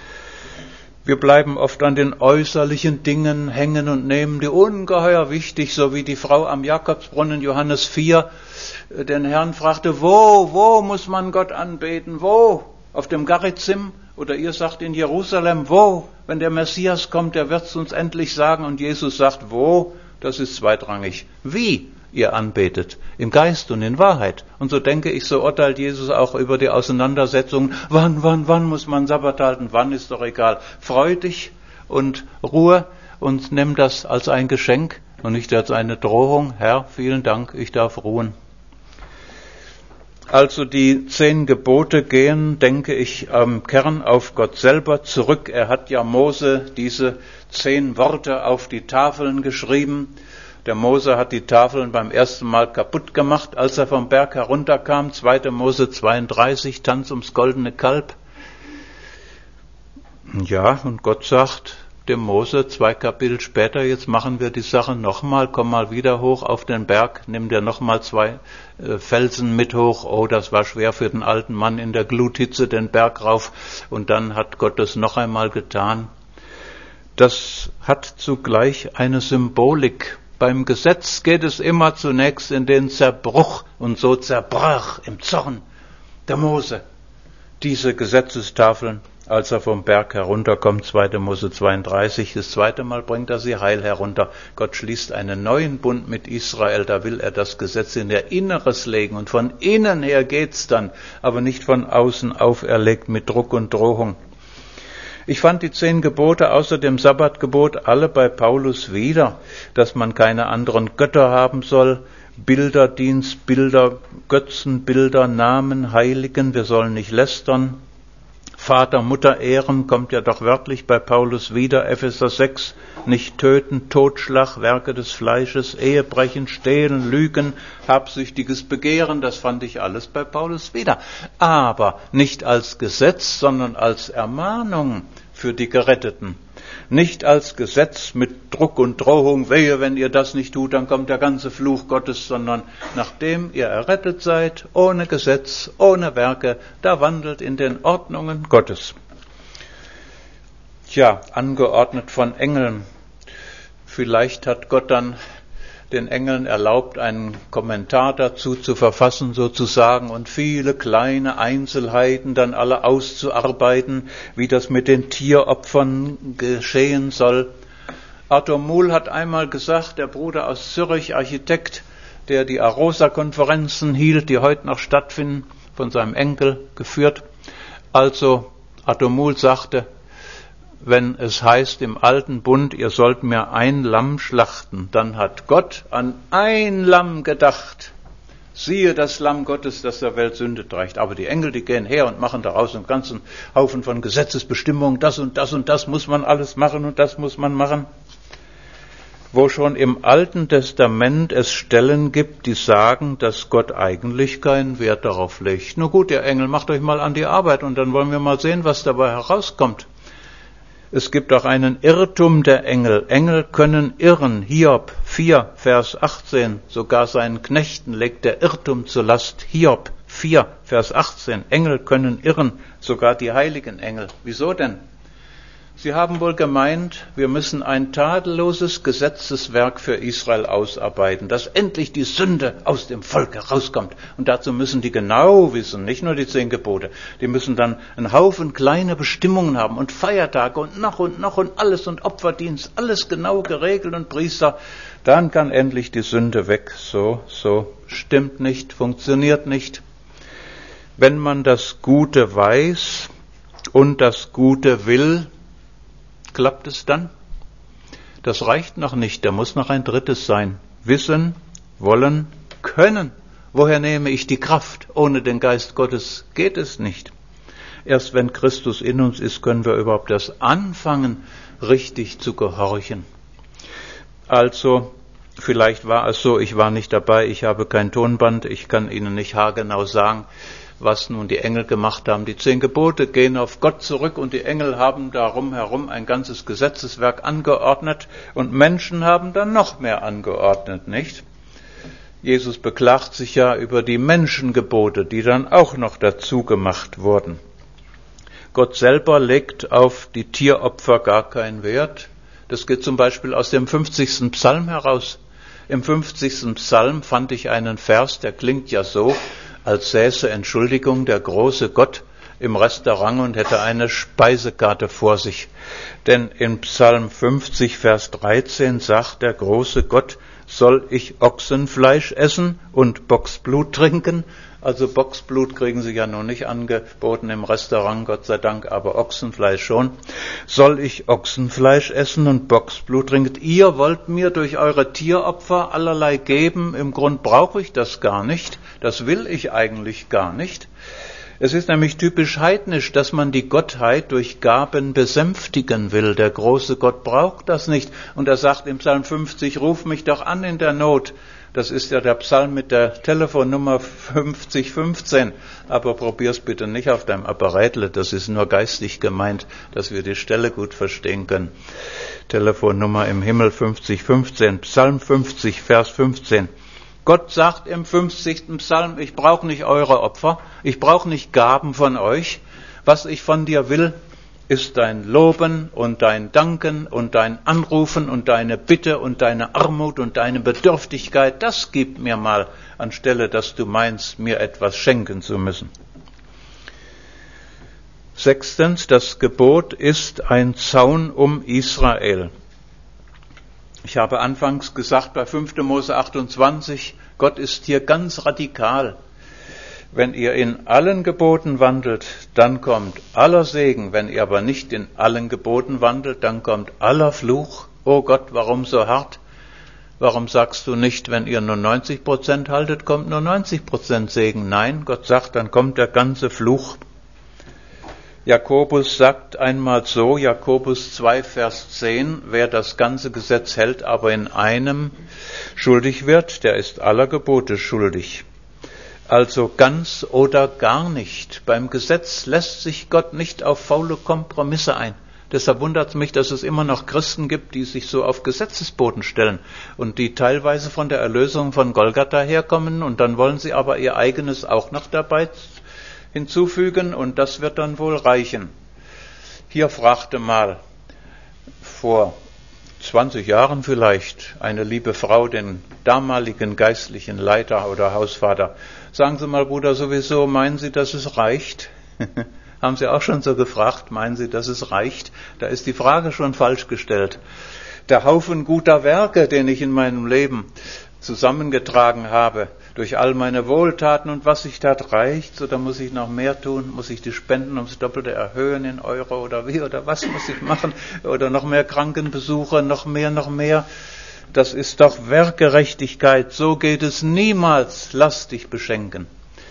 Wir bleiben oft an den äußerlichen Dingen hängen und nehmen die ungeheuer wichtig, so wie die Frau am Jakobsbrunnen, Johannes 4, den Herrn fragte, wo muss man Gott anbeten? Wo? Auf dem Garizim? Oder ihr sagt in Jerusalem, wo? Wenn der Messias kommt, der wird es uns endlich sagen. Und Jesus sagt, wo? Das ist zweitrangig. Wie ihr anbetet? Im Geist und in Wahrheit. Und so denke ich, so urteilt Jesus auch über die Auseinandersetzungen. Wann muss man Sabbat halten? Wann ist doch egal. Freu dich und Ruhe und nimm das als ein Geschenk und nicht als eine Drohung. Herr, vielen Dank, ich darf ruhen. Also die 10 Gebote gehen, denke ich, am Kern auf Gott selber zurück. Er hat ja Mose diese 10 Worte auf die Tafeln geschrieben. Der Mose hat die Tafeln beim ersten Mal kaputt gemacht, als er vom Berg herunterkam. 2. Mose 32, Tanz ums goldene Kalb. Ja, und Gott sagt dem Mose 2 Kapitel später, jetzt machen wir die Sache nochmal, komm mal wieder hoch auf den Berg, nimm dir nochmal 2 Felsen mit hoch. Oh, das war schwer für den alten Mann in der Gluthitze den Berg rauf. Und dann hat Gott es noch einmal getan. Das hat zugleich eine Symbolik. Beim Gesetz geht es immer zunächst in den Zerbruch. Und so zerbrach im Zorn der Mose diese Gesetzestafeln, als er vom Berg herunterkommt, 2. Mose 32, das zweite Mal bringt er sie heil herunter. Gott schließt einen neuen Bund mit Israel, da will er das Gesetz in ihr Inneres legen und von innen her geht's dann, aber nicht von außen auferlegt mit Druck und Drohung. Ich fand die 10 Gebote außer dem Sabbatgebot alle bei Paulus wieder, dass man keine anderen Götter haben soll, Bilderdienst, Bilder, Götzenbilder, Namen, Heiligen, wir sollen nicht lästern. Vater, Mutter ehren kommt ja doch wörtlich bei Paulus wieder, Epheser 6, nicht töten, Totschlag, Werke des Fleisches, Ehebrechen, Stehlen, Lügen, habsüchtiges Begehren, das fand ich alles bei Paulus wieder. Aber nicht als Gesetz, sondern als Ermahnung für die Geretteten. Nicht als Gesetz mit Druck und Drohung, wehe, wenn ihr das nicht tut, dann kommt der ganze Fluch Gottes, sondern nachdem ihr errettet seid, ohne Gesetz, ohne Werke, da wandelt in den Ordnungen Gottes. Tja, angeordnet von Engeln. Vielleicht hat Gott dann den Engeln erlaubt, einen Kommentar dazu zu verfassen sozusagen und viele kleine Einzelheiten dann alle auszuarbeiten, wie das mit den Tieropfern geschehen soll. Arthur Muhl hat einmal gesagt, der Bruder aus Zürich, Architekt, der die Arosa-Konferenzen hielt, die heute noch stattfinden, von seinem Enkel geführt. Also Arthur Muhl sagte, wenn es heißt im alten Bund, ihr sollt mir ein Lamm schlachten, dann hat Gott an ein Lamm gedacht. Siehe das Lamm Gottes, das der Welt Sünde trägt. Aber die Engel, die gehen her und machen daraus einen ganzen Haufen von Gesetzesbestimmungen. Das und das und das muss man alles machen und das muss man machen. Wo schon im Alten Testament es Stellen gibt, die sagen, dass Gott eigentlich keinen Wert darauf legt. Na gut, ihr Engel, macht euch mal an die Arbeit und dann wollen wir mal sehen, was dabei herauskommt. Es gibt auch einen Irrtum der Engel. Engel können irren. Hiob 4, Vers 18. Sogar seinen Knechten legt der Irrtum zur Last. Hiob 4, Vers 18. Engel können irren. Sogar die heiligen Engel. Wieso denn? Sie haben wohl gemeint, wir müssen ein tadelloses Gesetzeswerk für Israel ausarbeiten, dass endlich die Sünde aus dem Volk herauskommt. Und dazu müssen die genau wissen, nicht nur die 10 Gebote, die müssen dann einen Haufen kleine Bestimmungen haben und Feiertage und noch und alles und Opferdienst, alles genau geregelt und Priester. Dann kann endlich die Sünde weg. So stimmt nicht, funktioniert nicht. Wenn man das Gute weiß und das Gute will, klappt es dann? Das reicht noch nicht, da muss noch ein drittes sein. Wissen, wollen, können. Woher nehme ich die Kraft? Ohne den Geist Gottes geht es nicht. Erst wenn Christus in uns ist, können wir überhaupt erst anfangen, richtig zu gehorchen. Also, vielleicht war es so, ich war nicht dabei, ich habe kein Tonband, ich kann Ihnen nicht haargenau sagen, was nun die Engel gemacht haben. Die 10 Gebote gehen auf Gott zurück und die Engel haben darum herum ein ganzes Gesetzeswerk angeordnet und Menschen haben dann noch mehr angeordnet, nicht? Jesus beklagt sich ja über die Menschengebote, die dann auch noch dazu gemacht wurden. Gott selber legt auf die Tieropfer gar keinen Wert. Das geht zum Beispiel aus dem 50. Psalm heraus. Im 50. Psalm fand ich einen Vers, der klingt ja so, als säße, Entschuldigung, der große Gott im Restaurant und hätte eine Speisekarte vor sich. Denn in Psalm 50, Vers 13 sagt der große Gott, soll ich Ochsenfleisch essen und Bocksblut trinken? Also Bocksblut kriegen Sie ja noch nicht angeboten im Restaurant, Gott sei Dank, aber Ochsenfleisch schon. Soll ich Ochsenfleisch essen und Bocksblut trinken? Ihr wollt mir durch eure Tieropfer allerlei geben, im Grund brauche ich das gar nicht, das will ich eigentlich gar nicht. Es ist nämlich typisch heidnisch, dass man die Gottheit durch Gaben besänftigen will. Der große Gott braucht das nicht. Und er sagt im Psalm 50, ruf mich doch an in der Not. Das ist ja der Psalm mit der Telefonnummer 5015. Aber probier's bitte nicht auf deinem Apparätle. Das ist nur geistig gemeint, dass wir die Stelle gut verstehen können. Telefonnummer im Himmel 5015. Psalm 50, Vers 15. Gott sagt im 50. Psalm, ich brauche nicht eure Opfer, ich brauche nicht Gaben von euch. Was ich von dir will, ist dein Loben und dein Danken und dein Anrufen und deine Bitte und deine Armut und deine Bedürftigkeit. Das gib mir mal, anstelle, dass du meinst, mir etwas schenken zu müssen. 6. Das Gebot ist ein Zaun um Israel. Ich habe anfangs gesagt, bei 5. Mose 28, Gott ist hier ganz radikal. Wenn ihr in allen Geboten wandelt, dann kommt aller Segen. Wenn ihr aber nicht in allen Geboten wandelt, dann kommt aller Fluch. Oh Gott, warum so hart? Warum sagst du nicht, wenn ihr nur 90% haltet, kommt nur 90% Segen? Nein, Gott sagt, dann kommt der ganze Fluch. Jakobus sagt einmal so, Jakobus 2, Vers 10, wer das ganze Gesetz hält, aber in einem schuldig wird, der ist aller Gebote schuldig. Also ganz oder gar nicht. Beim Gesetz lässt sich Gott nicht auf faule Kompromisse ein. Deshalb wundert es mich, dass es immer noch Christen gibt, die sich so auf Gesetzesboden stellen und die teilweise von der Erlösung von Golgatha herkommen und dann wollen sie aber ihr eigenes auch noch dabei hinzufügen und das wird dann wohl reichen. Hier fragte mal vor 20 Jahren vielleicht eine liebe Frau den damaligen geistlichen Leiter oder Hausvater, sagen Sie mal, Bruder, sowieso, meinen Sie, dass es reicht? Haben Sie auch schon so gefragt, meinen Sie, dass es reicht? Da ist die Frage schon falsch gestellt. Der Haufen guter Werke, den ich in meinem Leben zusammengetragen habe, durch all meine Wohltaten und was ich tat, reicht's oder muss ich noch mehr tun? Muss ich die Spenden ums Doppelte erhöhen in Euro oder wie oder was muss ich machen? Oder noch mehr Krankenbesuche, noch mehr? Das ist doch Werkgerechtigkeit. So geht es niemals. Lass dich beschenken.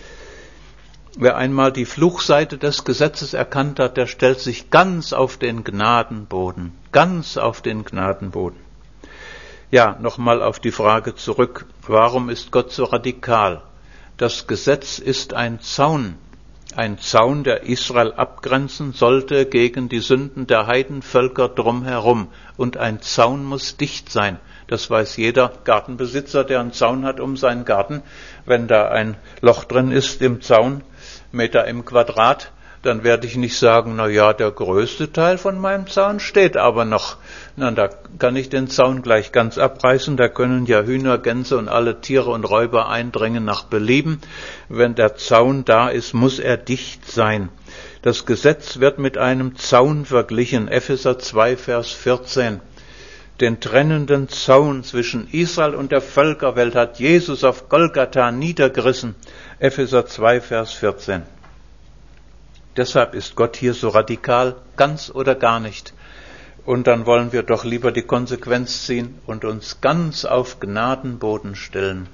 Wer einmal die Fluchseite des Gesetzes erkannt hat, der stellt sich ganz auf den Gnadenboden. Ganz auf den Gnadenboden. Ja, nochmal auf die Frage zurück. Warum ist Gott so radikal? Das Gesetz ist ein Zaun, der Israel abgrenzen sollte gegen die Sünden der Heidenvölker drumherum. Und ein Zaun muss dicht sein. Das weiß jeder Gartenbesitzer, der einen Zaun hat um seinen Garten. Wenn da ein Loch drin ist im Zaun, Meter im Quadrat, dann werde ich nicht sagen, na ja, der größte Teil von meinem Zaun steht aber noch. Na, da kann ich den Zaun gleich ganz abreißen, da können ja Hühner, Gänse und alle Tiere und Räuber eindringen nach Belieben. Wenn der Zaun da ist, muss er dicht sein. Das Gesetz wird mit einem Zaun verglichen, Epheser 2, Vers 14. Den trennenden Zaun zwischen Israel und der Völkerwelt hat Jesus auf Golgatha niedergerissen, Epheser 2, Vers 14. Deshalb ist Gott hier so radikal, ganz oder gar nicht. Und dann wollen wir doch lieber die Konsequenz ziehen und uns ganz auf Gnadenboden stellen.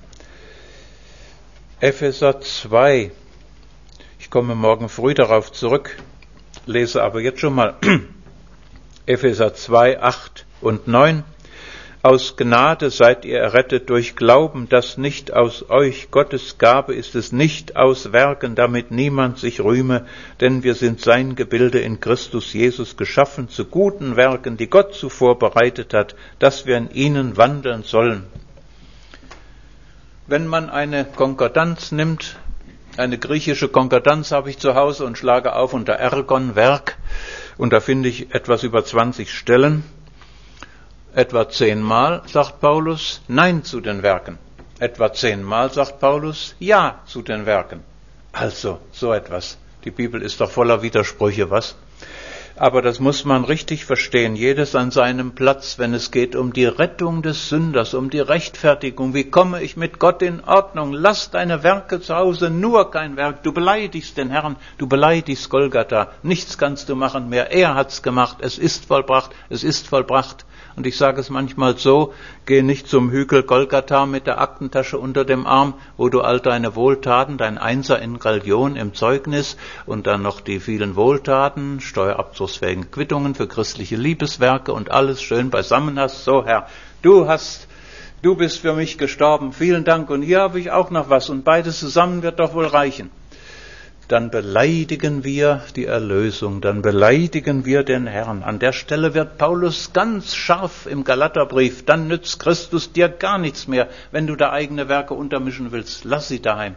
Epheser 2, ich komme morgen früh darauf zurück, lese aber jetzt schon mal Epheser 2, 8 und 9. Aus Gnade seid ihr errettet durch Glauben, das nicht aus euch, Gottes Gabe ist es nicht aus Werken, damit niemand sich rühme, denn wir sind sein Gebilde in Christus Jesus geschaffen zu guten Werken, die Gott zuvor bereitet hat, dass wir in ihnen wandeln sollen. Wenn man eine Konkordanz nimmt, eine griechische Konkordanz habe ich zu Hause und schlage auf unter Ergon, Werk, und da finde ich etwas über 20 Stellen. Etwa 10-mal sagt Paulus Nein zu den Werken. Etwa 10-mal sagt Paulus Ja zu den Werken. Also, so etwas. Die Bibel ist doch voller Widersprüche, was? Aber das muss man richtig verstehen, jedes an seinem Platz, wenn es geht um die Rettung des Sünders, um die Rechtfertigung. Wie komme ich mit Gott in Ordnung? Lass deine Werke zu Hause, nur kein Werk. Du beleidigst den Herrn, du beleidigst Golgatha. Nichts kannst du machen mehr. Er hat's gemacht. Es ist vollbracht. Es ist vollbracht. Und ich sage es manchmal so, geh nicht zum Hügel Golgatha mit der Aktentasche unter dem Arm, wo du all deine Wohltaten, dein Einser in Religion im Zeugnis und dann noch die vielen Wohltaten, steuerabzugsfähigen Quittungen für christliche Liebeswerke und alles schön beisammen hast. So, Herr, du bist für mich gestorben, vielen Dank und hier habe ich auch noch was und beides zusammen wird doch wohl reichen. Dann beleidigen wir die Erlösung, dann beleidigen wir den Herrn. An der Stelle wird Paulus ganz scharf im Galaterbrief, dann nützt Christus dir gar nichts mehr, wenn du da eigene Werke untermischen willst, lass sie daheim.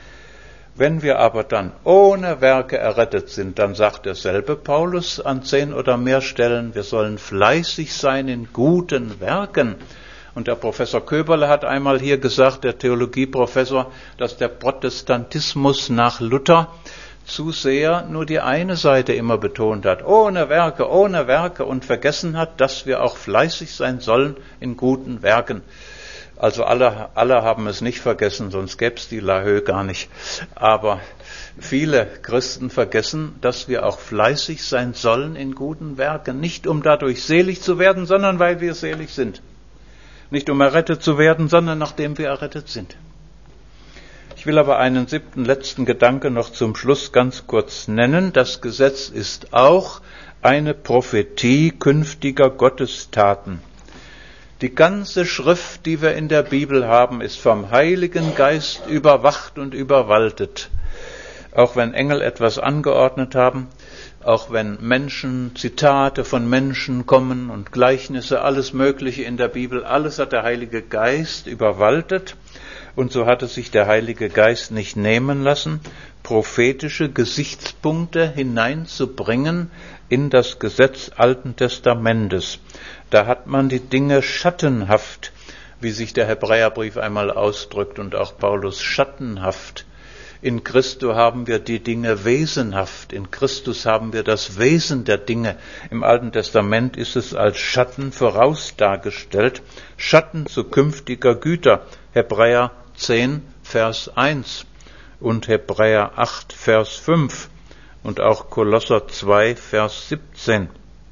Wenn wir aber dann ohne Werke errettet sind, dann sagt derselbe Paulus an 10 oder mehr Stellen, wir sollen fleißig sein in guten Werken. Und der Professor Köberle hat einmal hier gesagt, der Theologieprofessor, dass der Protestantismus nach Luther zu sehr nur die eine Seite immer betont hat. Ohne Werke und vergessen hat, dass wir auch fleißig sein sollen in guten Werken. Also alle haben es nicht vergessen, sonst gäbe es die Lahö gar nicht. Aber viele Christen vergessen, dass wir auch fleißig sein sollen in guten Werken. Nicht um dadurch selig zu werden, sondern weil wir selig sind. Nicht um errettet zu werden, sondern nachdem wir errettet sind. Ich will aber einen 7. letzten Gedanke noch zum Schluss ganz kurz nennen. Das Gesetz ist auch eine Prophetie künftiger Gottestaten. Die ganze Schrift, die wir in der Bibel haben, ist vom Heiligen Geist überwacht und überwaltet. Auch wenn Engel etwas angeordnet haben, auch wenn Menschen, Zitate von Menschen kommen und Gleichnisse, alles Mögliche in der Bibel, alles hat der Heilige Geist überwaltet. Und so hat es sich der Heilige Geist nicht nehmen lassen, prophetische Gesichtspunkte hineinzubringen in das Gesetz Alten Testamentes. Da hat man die Dinge schattenhaft, wie sich der Hebräerbrief einmal ausdrückt und auch Paulus, schattenhaft. In Christus haben wir die Dinge wesenhaft. In Christus haben wir das Wesen der Dinge. Im Alten Testament ist es als Schatten voraus dargestellt. Schatten zukünftiger Güter. Hebräer 10, Vers 1 und Hebräer 8, Vers 5 und auch Kolosser 2, Vers 17.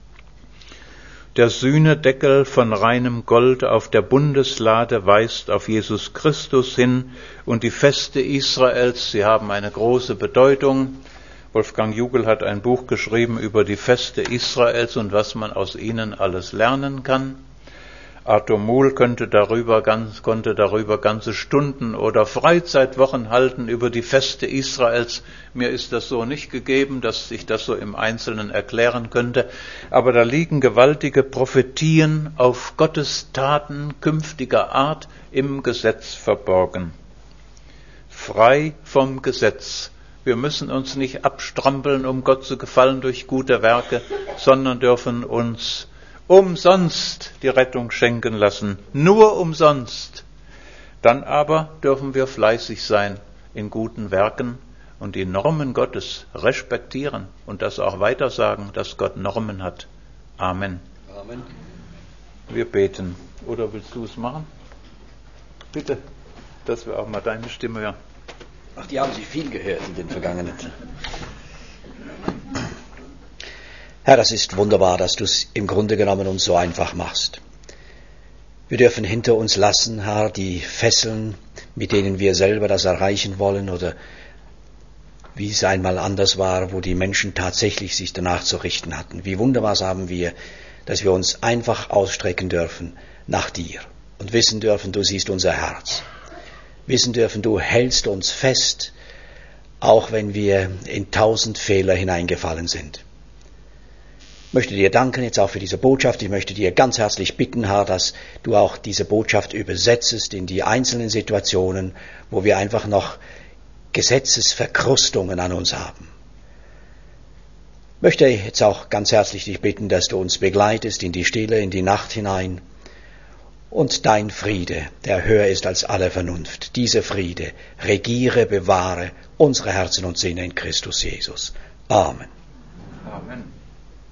Der Sühnedeckel von reinem Gold auf der Bundeslade weist auf Jesus Christus hin und die Feste Israels, sie haben eine große Bedeutung. Wolfgang Jugel hat ein Buch geschrieben über die Feste Israels und was man aus ihnen alles lernen kann. Arthur Muhl konnte darüber ganze Stunden oder Freizeitwochen halten über die Feste Israels. Mir ist das so nicht gegeben, dass ich das so im Einzelnen erklären könnte. Aber da liegen gewaltige Prophetien auf Gottes Taten künftiger Art im Gesetz verborgen. Frei vom Gesetz. Wir müssen uns nicht abstrampeln, um Gott zu gefallen durch gute Werke, sondern dürfen uns umsonst die Rettung schenken lassen, nur umsonst. Dann aber dürfen wir fleißig sein in guten Werken und die Normen Gottes respektieren und das auch weitersagen, dass Gott Normen hat. Amen. Amen. Wir beten. Oder willst du es machen? Bitte, dass wir auch mal deine Stimme hören. Ach, die haben Sie viel gehört in den vergangenen. Herr, das ist wunderbar, dass du es im Grunde genommen uns so einfach machst. Wir dürfen hinter uns lassen, Herr, die Fesseln, mit denen wir selber das erreichen wollen oder wie es einmal anders war, wo die Menschen tatsächlich sich danach zu richten hatten. Wie wunderbar haben wir, dass wir uns einfach ausstrecken dürfen nach dir und wissen dürfen, du siehst unser Herz. Wissen dürfen, du hältst uns fest, auch wenn wir in 1000 Fehler hineingefallen sind. Ich möchte dir danken jetzt auch für diese Botschaft. Ich möchte dir ganz herzlich bitten, Herr, dass du auch diese Botschaft übersetzest in die einzelnen Situationen, wo wir einfach noch Gesetzesverkrustungen an uns haben. Ich möchte jetzt auch ganz herzlich dich bitten, dass du uns begleitest in die Stille, in die Nacht hinein. Und dein Friede, der höher ist als alle Vernunft, dieser Friede, regiere, bewahre unsere Herzen und Sinne in Christus Jesus. Amen. Amen.